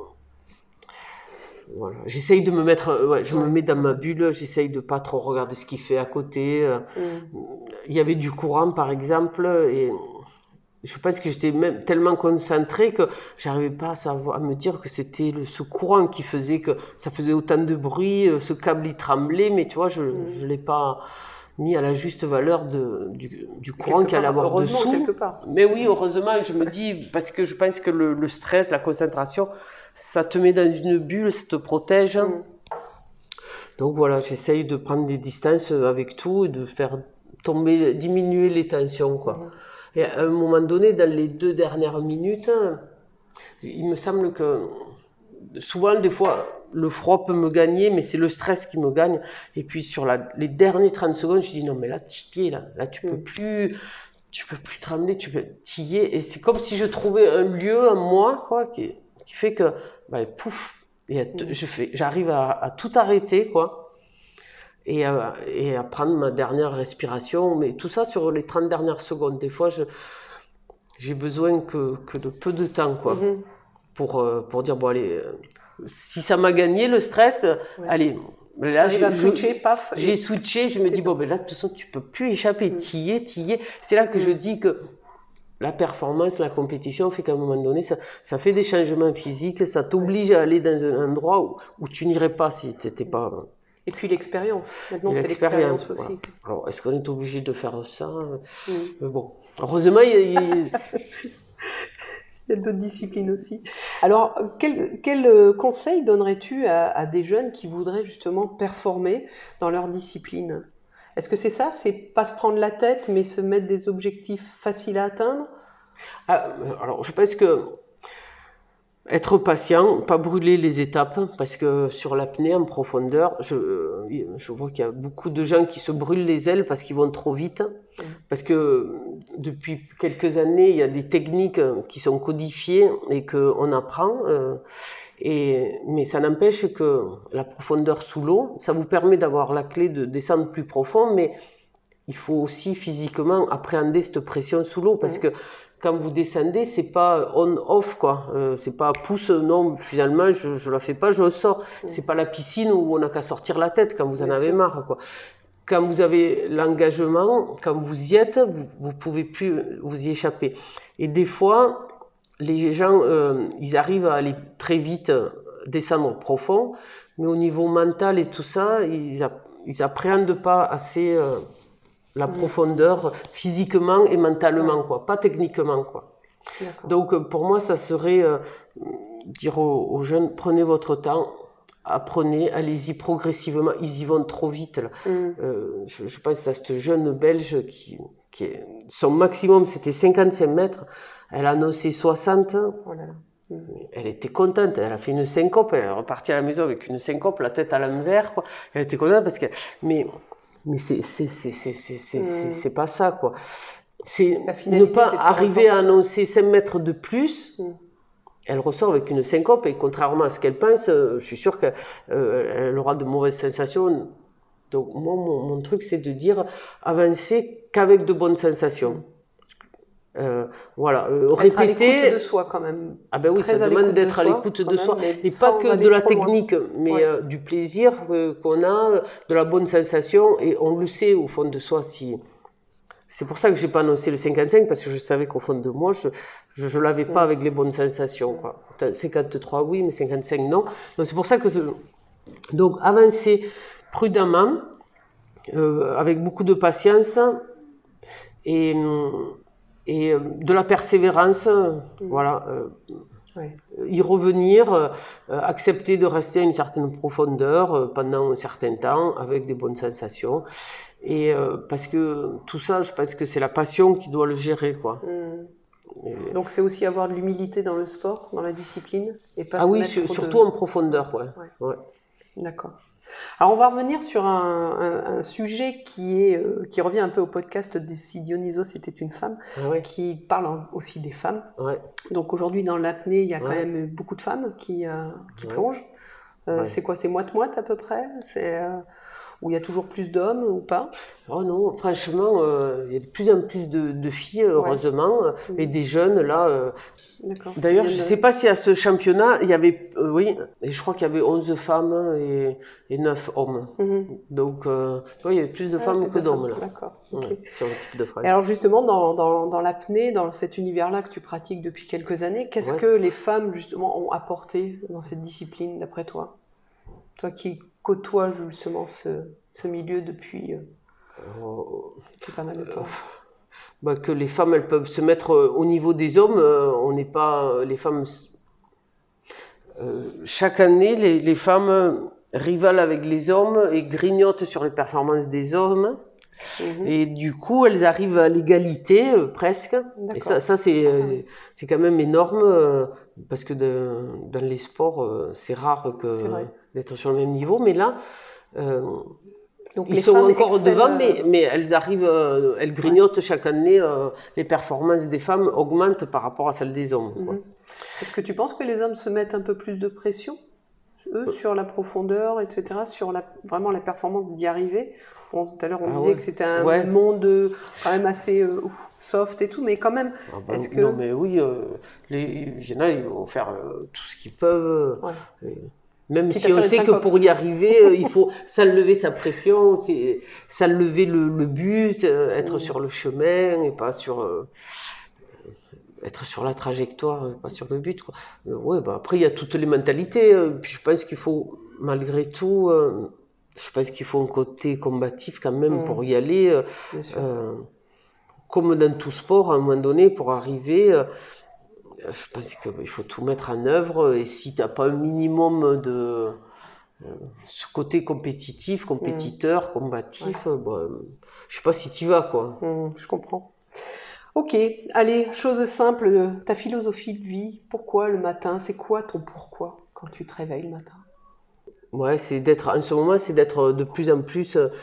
voilà. J'essaye de me mettre, euh, ouais, je me Ouais. mets dans ma bulle, j'essaye de pas trop regarder ce qu'il fait à côté. euh. Mm. Il y avait du courant, par exemple, et je pense que j'étais même tellement concentrée que j'arrivais pas à savoir, à me dire que c'était le- ce courant qui faisait que ça faisait autant de bruit, euh, ce câble il tremblait, mais tu vois, je Mm. je l'ai pas mis à la juste valeur de, du, du courant Quelque qu'il allait part, avoir heureusement, dessous. quelque part. Mais oui, heureusement, je me dis, parce que je pense que le, le stress, la concentration, ça te met dans une bulle, ça te protège. Mm. Donc voilà, j'essaye de prendre des distances avec tout et de faire tomber, diminuer les tensions, quoi. Mhm. Et à un moment donné, dans les deux dernières minutes, il me semble que souvent, des fois, le froid peut me gagner, mais c'est le stress qui me gagne. Et puis sur la, les derniers trente secondes, je dis non, mais là, t'y es, là, là tu peux plus, tu peux plus trembler, tu peux t'y es. Et c'est comme si je trouvais un lieu en moi, quoi, qui, qui fait que, bah, pouf, et je fais, j'arrive à, à tout arrêter, quoi, et à, et à prendre ma dernière respiration. Mais tout ça sur les trente dernières secondes. Des fois, je, j'ai besoin que, que de peu de temps, quoi, mm-hmm. pour, pour dire bon, allez. Si ça m'a gagné le stress, ouais. allez, là j'ai switché, paf. J'ai et... switché, je me dis bon ben là de toute façon tu peux plus échapper, mmh. t'y es, t'y es. C'est là que mmh. je dis que la performance, la compétition fait qu'à un moment donné ça, ça fait des changements physiques, ça t'oblige ouais. à aller dans un endroit où, où tu n'irais pas si t'étais pas. Et puis l'expérience. Maintenant c'est l'expérience aussi. Voilà. Alors est-ce qu'on est obligé de faire ça mmh. Mais bon, heureusement il y a, il... Il y a d'autres disciplines aussi. Alors, quel, quel conseil donnerais-tu à, à des jeunes qui voudraient justement performer dans leur discipline ? Est-ce que c'est ça ? C'est pas se prendre la tête, mais se mettre des objectifs faciles à atteindre ? ah, Alors, je pense que être patient, pas brûler les étapes, parce que sur l'apnée en profondeur, je, je vois qu'il y a beaucoup de gens qui se brûlent les ailes parce qu'ils vont trop vite, mmh. parce que depuis quelques années, il y a des techniques qui sont codifiées et qu'on apprend, euh, et, mais ça n'empêche que la profondeur sous l'eau, ça vous permet d'avoir la clé de descendre plus profond, mais il faut aussi physiquement appréhender cette pression sous l'eau, parce mmh. que quand vous descendez, c'est pas on-off, quoi. Euh, c'est pas pouce, non, finalement, je, je la fais pas, je sors. Mmh. C'est pas la piscine où on n'a qu'à sortir la tête quand vous en Bien avez sûr. marre, quoi. Quand vous avez l'engagement, quand vous y êtes, vous, vous pouvez plus vous y échapper. Et des fois, les gens, euh, ils arrivent à aller très vite, descendre profond, mais au niveau mental et tout ça, ils, a, ils appréhendent pas assez, euh, la profondeur physiquement et mentalement, quoi, pas techniquement, quoi. D'accord. Donc pour moi, ça serait euh, dire aux, aux jeunes, prenez votre temps, apprenez, allez-y progressivement, ils y vont trop vite, là. Mm. Euh, je, je pense à cette jeune Belge qui, qui est, son maximum c'était cinquante-cinq mètres, elle a annoncé soixante. Oh là là. Mm. Elle était contente, elle a fait une syncope, elle est repartie à la maison avec une syncope, la tête à l'envers, quoi. Elle était contente parce que, mais Mais c'est, c'est, c'est, c'est, c'est, c'est, mmh. c'est, c'est pas ça, quoi. C'est ne pas arriver à annoncer cinq mètres de plus. Mmh. Elle ressort avec une syncope et contrairement à ce qu'elle pense, je suis sûre qu'elle euh, aura de mauvaises sensations. Donc, moi, mon, mon truc, c'est de dire avancer qu'avec de bonnes sensations. Mmh. Euh, voilà, euh, être répéter. À l'écoute de soi, quand même. Ah ben oui, Très ça demande d'être à l'écoute de soi. Même, et pas que de la technique, loin. mais ouais. euh, du plaisir euh, qu'on a, de la bonne sensation. Et on le sait au fond de soi. Si... C'est pour ça que j'ai pas annoncé le cinquante-cinq, parce que je savais qu'au fond de moi, je je, je l'avais pas ouais. avec les bonnes sensations, quoi. cinquante-trois, oui, mais cinquante-cinq, non. Donc c'est pour ça que... Ce... Donc, avancer prudemment, euh, avec beaucoup de patience, et... et de la persévérance, mmh. voilà, euh, ouais. y revenir, euh, accepter de rester à une certaine profondeur euh, pendant un certain temps avec des bonnes sensations, et euh, parce que tout ça, je pense que c'est la passion qui doit le gérer, quoi. Mmh. Et... Donc c'est aussi avoir de l'humilité dans le sport, dans la discipline, et pas ah se oui, mettre sur, trop surtout de... en profondeur, ouais. ouais. ouais. D'accord. Alors on va revenir sur un, un, un sujet qui, est, euh, qui revient un peu au podcast de Si Dionysos était une femme, ah ouais. qui parle aussi des femmes. Ouais. Donc aujourd'hui dans l'apnée, il y a quand ouais. même beaucoup de femmes qui, euh, qui ouais. plongent. Euh, ouais. C'est quoi, c'est moite-moite à peu près? C'est, euh, où il y a toujours plus d'hommes ou pas? Oh non, franchement, euh, il y a de plus en plus de, de filles, heureusement, ouais. mmh. et des jeunes, là. Euh... D'accord. D'ailleurs, je ne sais pas si à ce championnat, il y avait, euh, oui, et je crois qu'il y avait onze femmes et, et neuf hommes. Mmh. Donc, euh, ouais, il y avait plus de ah, femmes que d'hommes, là. D'accord. Okay. Ouais, sur l'équipe de France. Et alors, justement, dans, dans, dans l'apnée, dans cet univers-là que tu pratiques depuis quelques années, qu'est-ce ouais. que les femmes, justement, ont apporté dans cette discipline, d'après toi? Toi qui côtoies, justement, ce, ce milieu depuis... Euh... C'est pas mal de temps. Euh, bah, que les femmes, elles peuvent se mettre au niveau des hommes. Euh, on n'est pas les femmes. Euh, chaque année, les, les femmes rivalent avec les hommes et grignotent sur les performances des hommes. Mmh. Et du coup, elles arrivent à l'égalité, euh, presque. Et ça, ça c'est, euh, c'est quand même énorme, euh, parce que de, dans les sports, euh, c'est rare que, d'être sur le même niveau. Mais là, euh, donc ils sont encore devant, mais, mais elles arrivent, euh, elles grignotent chaque année. Euh, les performances des femmes augmentent par rapport à celles des hommes. Quoi. Mmh. Est-ce que tu penses que les hommes se mettent un peu plus de pression, eux, sur la profondeur, et cetera, sur la, vraiment la performance d'y arriver? Bon, tout à l'heure, on ah disait ouais. que c'était un ouais. monde quand même assez euh, soft et tout, mais quand même, ah ben, est-ce que... Non, mais oui, euh, les, il y en a, ils vont faire euh, tout ce qu'ils peuvent. Ouais. Et, même Quitte si on sait que pour y arriver, euh, il faut s'enlever sa pression, c'est, s'enlever le, le but, euh, être mmh. sur le chemin et pas sur... Euh, être sur la trajectoire, pas sur le but. Quoi. Euh, ouais, bah, après, il y a toutes les mentalités. Euh, puis je pense qu'il faut, malgré tout... Euh, Je pense qu'il faut un côté combatif quand même mmh. pour y aller. Euh, euh, comme dans tout sport, à un moment donné, pour arriver, euh, je pense qu'il faut tout mettre en œuvre. Et si tu n'as pas un minimum de euh, ce côté compétitif, compétiteur, mmh. combatif, ouais. bah, je ne sais pas si tu y vas. Quoi. Mmh, je comprends. Ok, allez, chose simple, ta philosophie de vie. Pourquoi le matin? C'est quoi ton pourquoi quand tu te réveilles le matin? Ouais, c'est d'être, en ce moment, c'est d'être de plus en plus euh,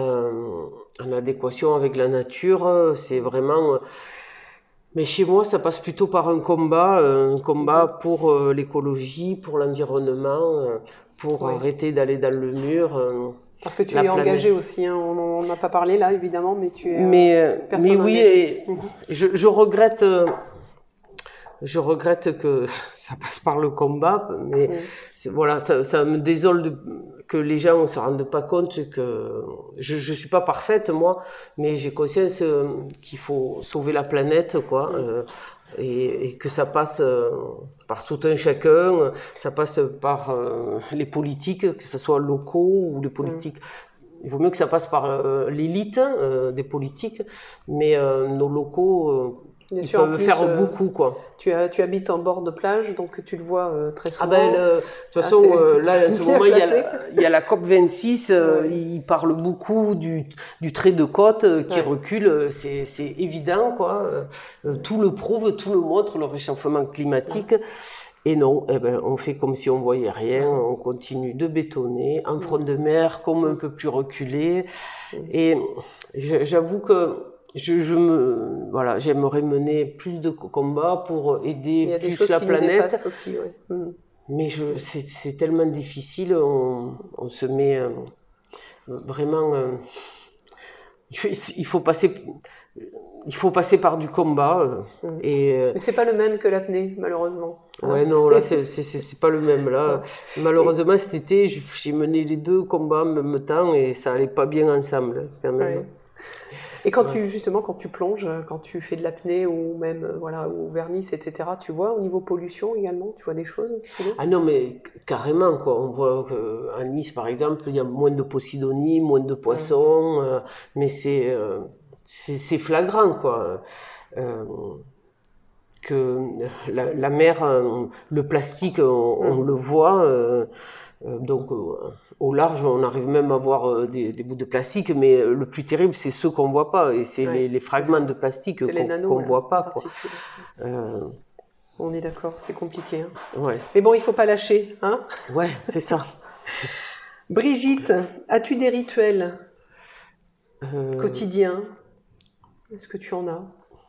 en adéquation avec la nature. C'est vraiment. Euh, mais chez moi, ça passe plutôt par un combat, un combat pour euh, l'écologie, pour l'environnement, euh, pour ouais. arrêter d'aller dans le mur. Euh, Parce que tu es planète. engagé aussi, hein. On n'a pas parlé là, évidemment, mais tu es. Mais, euh, mais oui, et mmh. je, je regrette. Euh, Je regrette que ça passe par le combat, mais mmh. c'est, voilà, ça, ça me désole de, que les gens ne se rendent pas compte que je ne suis pas parfaite, moi, mais j'ai conscience qu'il faut sauver la planète, quoi, mmh. euh, et, et que ça passe par tout un chacun, ça passe par euh, les politiques, que ce soit locaux ou les politiques. Mmh. Il vaut mieux que ça passe par euh, l'élite euh, des politiques, mais euh, nos locaux... Euh, Bien Ils sûr, peuvent plus, faire euh, beaucoup, quoi. Tu, as, tu habites en bord de plage, donc tu le vois euh, très souvent. Ah ben, le, de toute façon, ah, euh, là, à ce moment, il y, a la, il y a la COP vingt-six, euh, ouais. il parle beaucoup du, du trait de côte euh, qui ouais. recule, c'est, c'est évident, quoi. Euh, tout le prouve, tout le montre, le réchauffement climatique. Ouais. Et non, eh ben, on fait comme si on voyait rien, on continue de bétonner, en front de mer, comme un peu plus reculé. Et j'avoue que Je, je me, voilà, j'aimerais mener plus de combats pour aider plus la planète. Aussi, ouais. mmh. Mais je, c'est, c'est tellement difficile, on, on se met euh, vraiment. Euh, il faut passer, il faut passer par du combat. Euh, mmh. et, euh, Mais c'est pas le même que l'apnée, malheureusement. Ouais, non, là, c'est, c'est, c'est pas le même. Là, ouais. Malheureusement, cet été, j'ai mené les deux combats en même temps et ça allait pas bien ensemble, quand même. Ouais. Et quand ouais. tu, justement, quand tu plonges, quand tu fais de l'apnée ou même, euh, voilà, ou vernis, et cetera, tu vois au niveau pollution également, tu vois des choses? Ah non, mais carrément, quoi. On voit qu'à Nice, par exemple, il y a moins de posidonie, moins de poissons, ouais. euh, mais c'est, euh, c'est, c'est flagrant, quoi. Euh, que la, la mer, euh, le plastique, on, on mmh. le voit. Euh, Euh, donc euh, au large, on arrive même à voir euh, des, des bouts de plastique, mais euh, le plus terrible, c'est ceux qu'on voit pas, et c'est ouais, les, les fragments de plastique qu'on, nanos, qu'on voit pas. Quoi. Euh... On est d'accord, c'est compliqué. Hein. Ouais. Mais bon, il faut pas lâcher, hein. Ouais, c'est ça. Brigitte, as-tu des rituels euh... quotidiens? Est-ce que tu en as?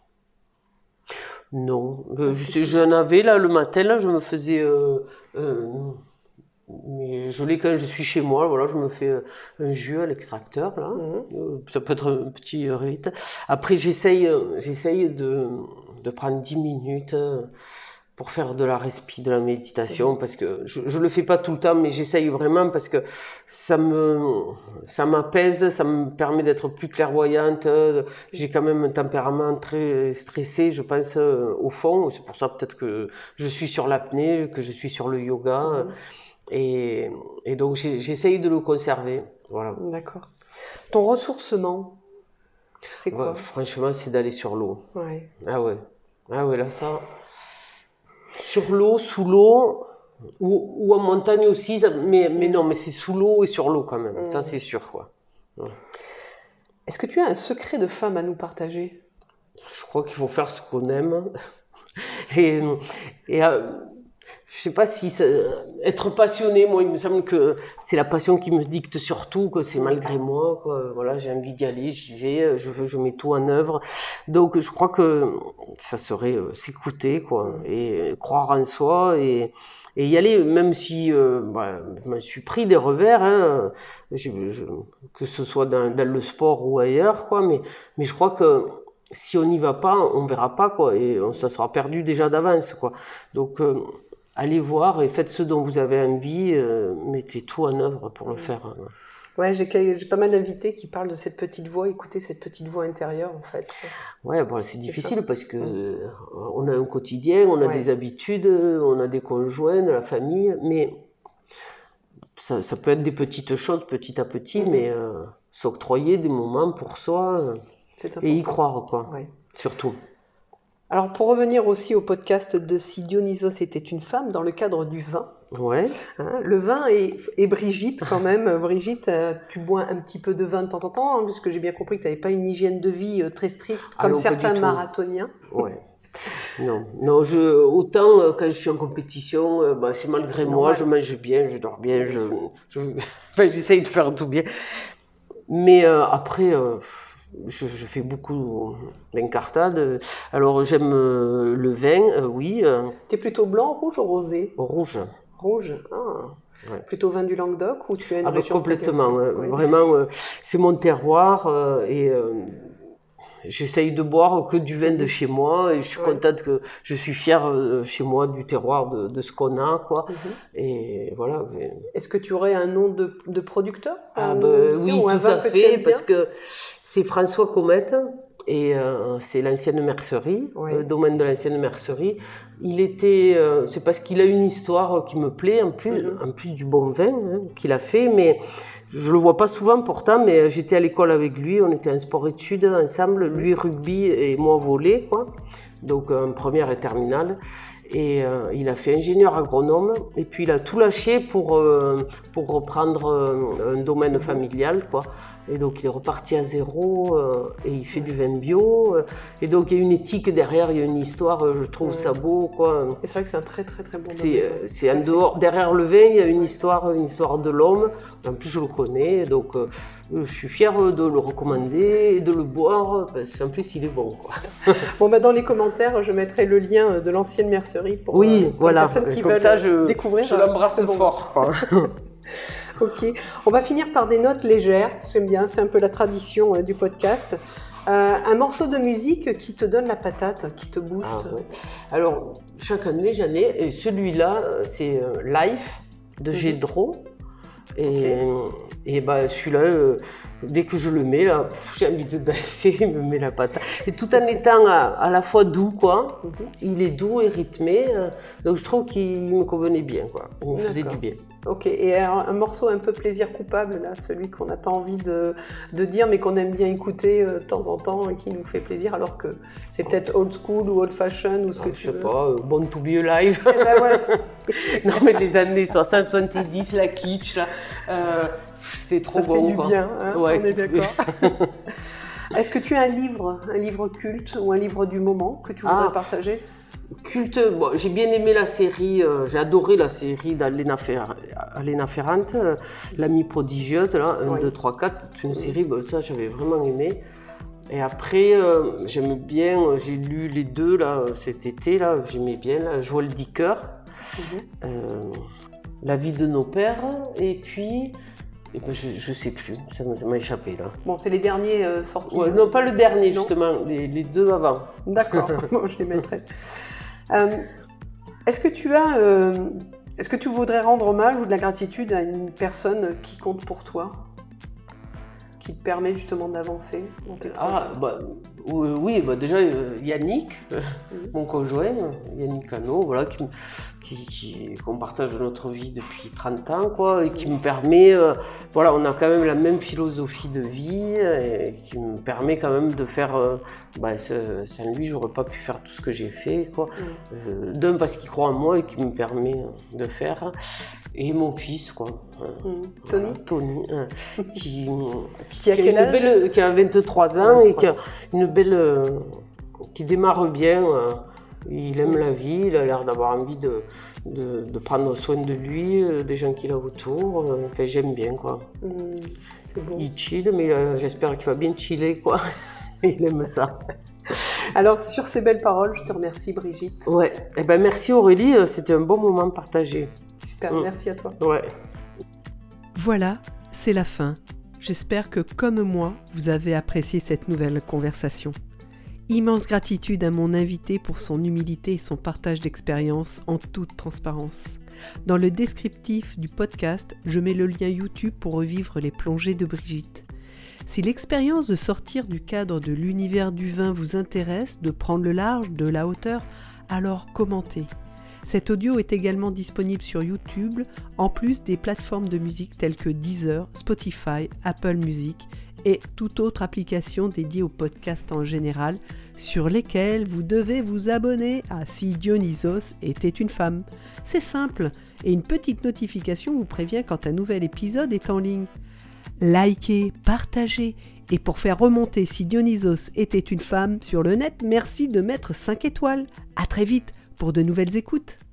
Non, euh, je, j'en avais là le matin, là, je me faisais. Euh, euh, Mais je l'ai quand je suis chez moi, voilà, je me fais un jus à l'extracteur, là. Mmh. Ça peut être un petit rite. Après, j'essaye, j'essaye de, de prendre dix minutes pour faire de la respi, de la méditation, mmh. parce que je, je le fais pas tout le temps, mais j'essaye vraiment parce que ça me, ça m'apaise, ça me permet d'être plus clairvoyante. J'ai quand même un tempérament très stressé, je pense, au fond. C'est pour ça peut-être que je suis sur l'apnée, que je suis sur le yoga. Mmh. Et, et donc j'essaye de le conserver. Voilà. D'accord. Ton ressourcement, c'est quoi? Ouais, franchement, c'est d'aller sur l'eau. Ouais. Ah ouais. Ah ouais, là, ça. Sur l'eau, sous l'eau, ou, ou en montagne aussi, ça, mais, mais non, mais c'est sous l'eau et sur l'eau quand même. Mmh. Ça, c'est sûr, quoi. Ouais. Est-ce que tu as un secret de femme à nous partager? Je crois qu'il faut faire ce qu'on aime. et et euh, je sais pas si ça, être passionné, moi, il me semble que c'est la passion qui me dicte surtout, que c'est malgré moi, quoi. Voilà, j'ai envie d'y aller, j'y vais, je, je mets tout en œuvre. Donc, je crois que ça serait euh, s'écouter, quoi, et croire en soi et, et y aller, même si euh, bah, je me suis pris des revers, hein, je, je, que ce soit dans, dans le sport ou ailleurs, quoi. Mais, mais je crois que si on n'y va pas, on verra pas, quoi, et on, ça sera perdu déjà d'avance, quoi. Donc euh, allez voir et faites ce dont vous avez envie, euh, mettez tout en œuvre pour le faire. Hein. Ouais, j'ai, j'ai pas mal d'invités qui parlent de cette petite voix, écoutez cette petite voix intérieure en fait. Ouais, bon, c'est difficile c'est parce que mmh. on a un quotidien, on a ouais. des habitudes, on a des conjoints, de la famille, mais ça, ça peut être des petites choses petit à petit, mmh. mais euh, s'octroyer des moments pour soi euh, et y croire, quoi, ouais. surtout. Alors, pour revenir aussi au podcast de Si Dionysos était une femme, dans le cadre du vin. Ouais. Hein, le vin et, et Brigitte, quand même. Brigitte, euh, tu bois un petit peu de vin de temps en temps, hein, puisque j'ai bien compris que tu n'avais pas une hygiène de vie euh, très stricte, comme ah non, certains marathoniens. Ouais. Non, non je, autant euh, quand je suis en compétition, euh, bah, c'est malgré c'est moi, normal. Je mange bien, je dors bien, je, je, enfin, j'essaye de faire tout bien. Mais euh, après... Euh, Je, je fais beaucoup d'incartades. Alors j'aime euh, le vin, euh, oui. Euh. Tu es plutôt blanc, rouge ou rosé? Rouge. Rouge, ah. Ouais. Plutôt vin du Languedoc ou tu as une ah, région bah, complètement, euh, oui. Vraiment, euh, c'est mon terroir euh, et euh, j'essaye de boire que du vin de chez moi et je suis ouais. contente que je suis fière euh, chez moi du terroir de, de ce qu'on a, quoi. Mm-hmm. Et voilà. Mais... Est-ce que tu aurais un nom de, de producteur? Ah bah, oui, ou un tout vin à fait, parce que c'est François Comette et euh, c'est l'ancienne mercerie, oui. le domaine de l'ancienne mercerie. Il était, euh, c'est parce qu'il a une histoire qui me plaît, en plus, mm-hmm. en plus du bon vin hein, qu'il a fait, mais je le vois pas souvent pourtant, mais j'étais à l'école avec lui, on était en sport-études ensemble, lui rugby et moi volley, quoi. Donc en première et terminale. Et euh, il a fait ingénieur agronome et puis il a tout lâché pour, euh, pour reprendre euh, un domaine familial, quoi. Et donc il est reparti à zéro euh, et il fait du vin bio. Euh, et donc il y a une éthique derrière, il y a une histoire, euh, je trouve ouais. ça beau, quoi. Et c'est vrai que c'est un très très très bon c'est, domaine. Euh, c'est en dehors, derrière le vin, il y a une histoire, une histoire de l'homme. En plus je le connais, donc euh, je suis fière de le recommander et de le boire parce qu'en plus il est bon, quoi. Bon bah dans les commentaires, je mettrai le lien de l'ancienne mercerie pour, oui, euh, pour voilà. les personnes qui Comme veulent ça, je, découvrir. Je l'embrasse bon fort. Ok, on va finir par des notes légères, j'aime bien, c'est un peu la tradition euh, du podcast. Euh, un morceau de musique qui te donne la patate, qui te booste. Ah, ouais. Alors, chaque année j'en ai, et celui-là, c'est euh, Life de Gédro. Et, okay. et bah, celui-là, euh, dès que je le mets, là, j'ai envie de danser, il me met la patate. Et tout en étant à, à la fois doux, quoi. Mm-hmm. Il est doux et rythmé, euh, donc je trouve qu'il me convenait bien, quoi. Il me D'accord. faisait du bien. Ok, et un, un morceau un peu plaisir coupable, là, celui qu'on n'a pas envie de, de dire, mais qu'on aime bien écouter euh, de temps en temps et qui nous fait plaisir, alors que c'est peut-être old school ou old fashion ou ce ah, que tu veux. Je sais pas, euh, Born to be alive. Eh ben, ouais. Non, mais les années soixante soixante-dix, la kitsch, là, euh, c'était trop Ça bon. Ça fait du quoi. bien, hein, ouais, on est d'accord. Est-ce que tu as un livre, un livre culte ou un livre du moment que tu voudrais ah. partager ? Culte, bon, j'ai bien aimé la série, euh, j'ai adoré la série d'Alena Fer- Ferrante, euh, L'amie prodigieuse, là, un, deux, trois, quatre, c'est une série, bon, ça j'avais vraiment aimé. Et après, euh, j'aime bien, euh, j'ai lu les deux là, cet été, là, j'aimais bien, là, Joël Dicker, mm-hmm. euh, La vie de nos pères, et puis... Eh ben, je, je sais plus, ça m'a, ça m'a échappé là. Bon, c'est les derniers euh, sortis. Ouais, non, pas le dernier non. justement, les, les deux avant. D'accord, bon, je les mettrai. Euh, est-ce que tu as, euh, est-ce que tu voudrais rendre hommage ou de la gratitude à une personne qui compte pour toi, qui te permet justement d'avancer dans tes projets ? Ah, bah, oui, bah déjà euh, Yannick, euh, mmh. mon conjoint, Yannick Hano, voilà, qui, qui, qui, qu'on partage notre vie depuis trente ans, quoi, et qui me permet, euh, voilà, on a quand même la même philosophie de vie, et qui me permet quand même de faire, euh, bah, sans lui, j'aurais pas pu faire tout ce que j'ai fait, quoi. Mmh. Euh, d'un, parce qu'il croit en moi et qui me permet de faire. Et mon fils, quoi. Mmh. Tony voilà, Tony, hein, qui, qui Qui a qui, a quel une âge belle, qui a vingt-trois ans et qui a une belle, euh, qui démarre bien. euh, il aime la vie, il a l'air d'avoir envie de, de, de prendre soin de lui, euh, des gens qu'il a autour. euh, Enfin, j'aime bien, quoi. Mmh, c'est beau. Il chill, mais euh, j'espère qu'il va bien chiller, quoi. Il aime ça. Alors, sur ces belles paroles, je te remercie, Brigitte. Ouais. Eh ben, merci Aurélie, euh, c'était un bon moment partagé. Super, Mm. merci à toi. Ouais. Voilà, c'est la fin. J'espère que, comme moi, vous avez apprécié cette nouvelle conversation. Immense gratitude à mon invité pour son humilité et son partage d'expérience en toute transparence. Dans le descriptif du podcast, je mets le lien YouTube pour revivre les plongées de Brigitte. Si l'expérience de sortir du cadre de l'univers du vin vous intéresse, de prendre le large, de la hauteur, alors commentez. Cet audio est également disponible sur YouTube, en plus des plateformes de musique telles que Deezer, Spotify, Apple Music et toute autre application dédiée au podcast en général, sur lesquelles vous devez vous abonner à Si Dionysos était une femme. C'est simple, et une petite notification vous prévient quand un nouvel épisode est en ligne. Likez, partagez, et pour faire remonter Si Dionysos était une femme sur le net, merci de mettre cinq étoiles. À très vite pour de nouvelles écoutes.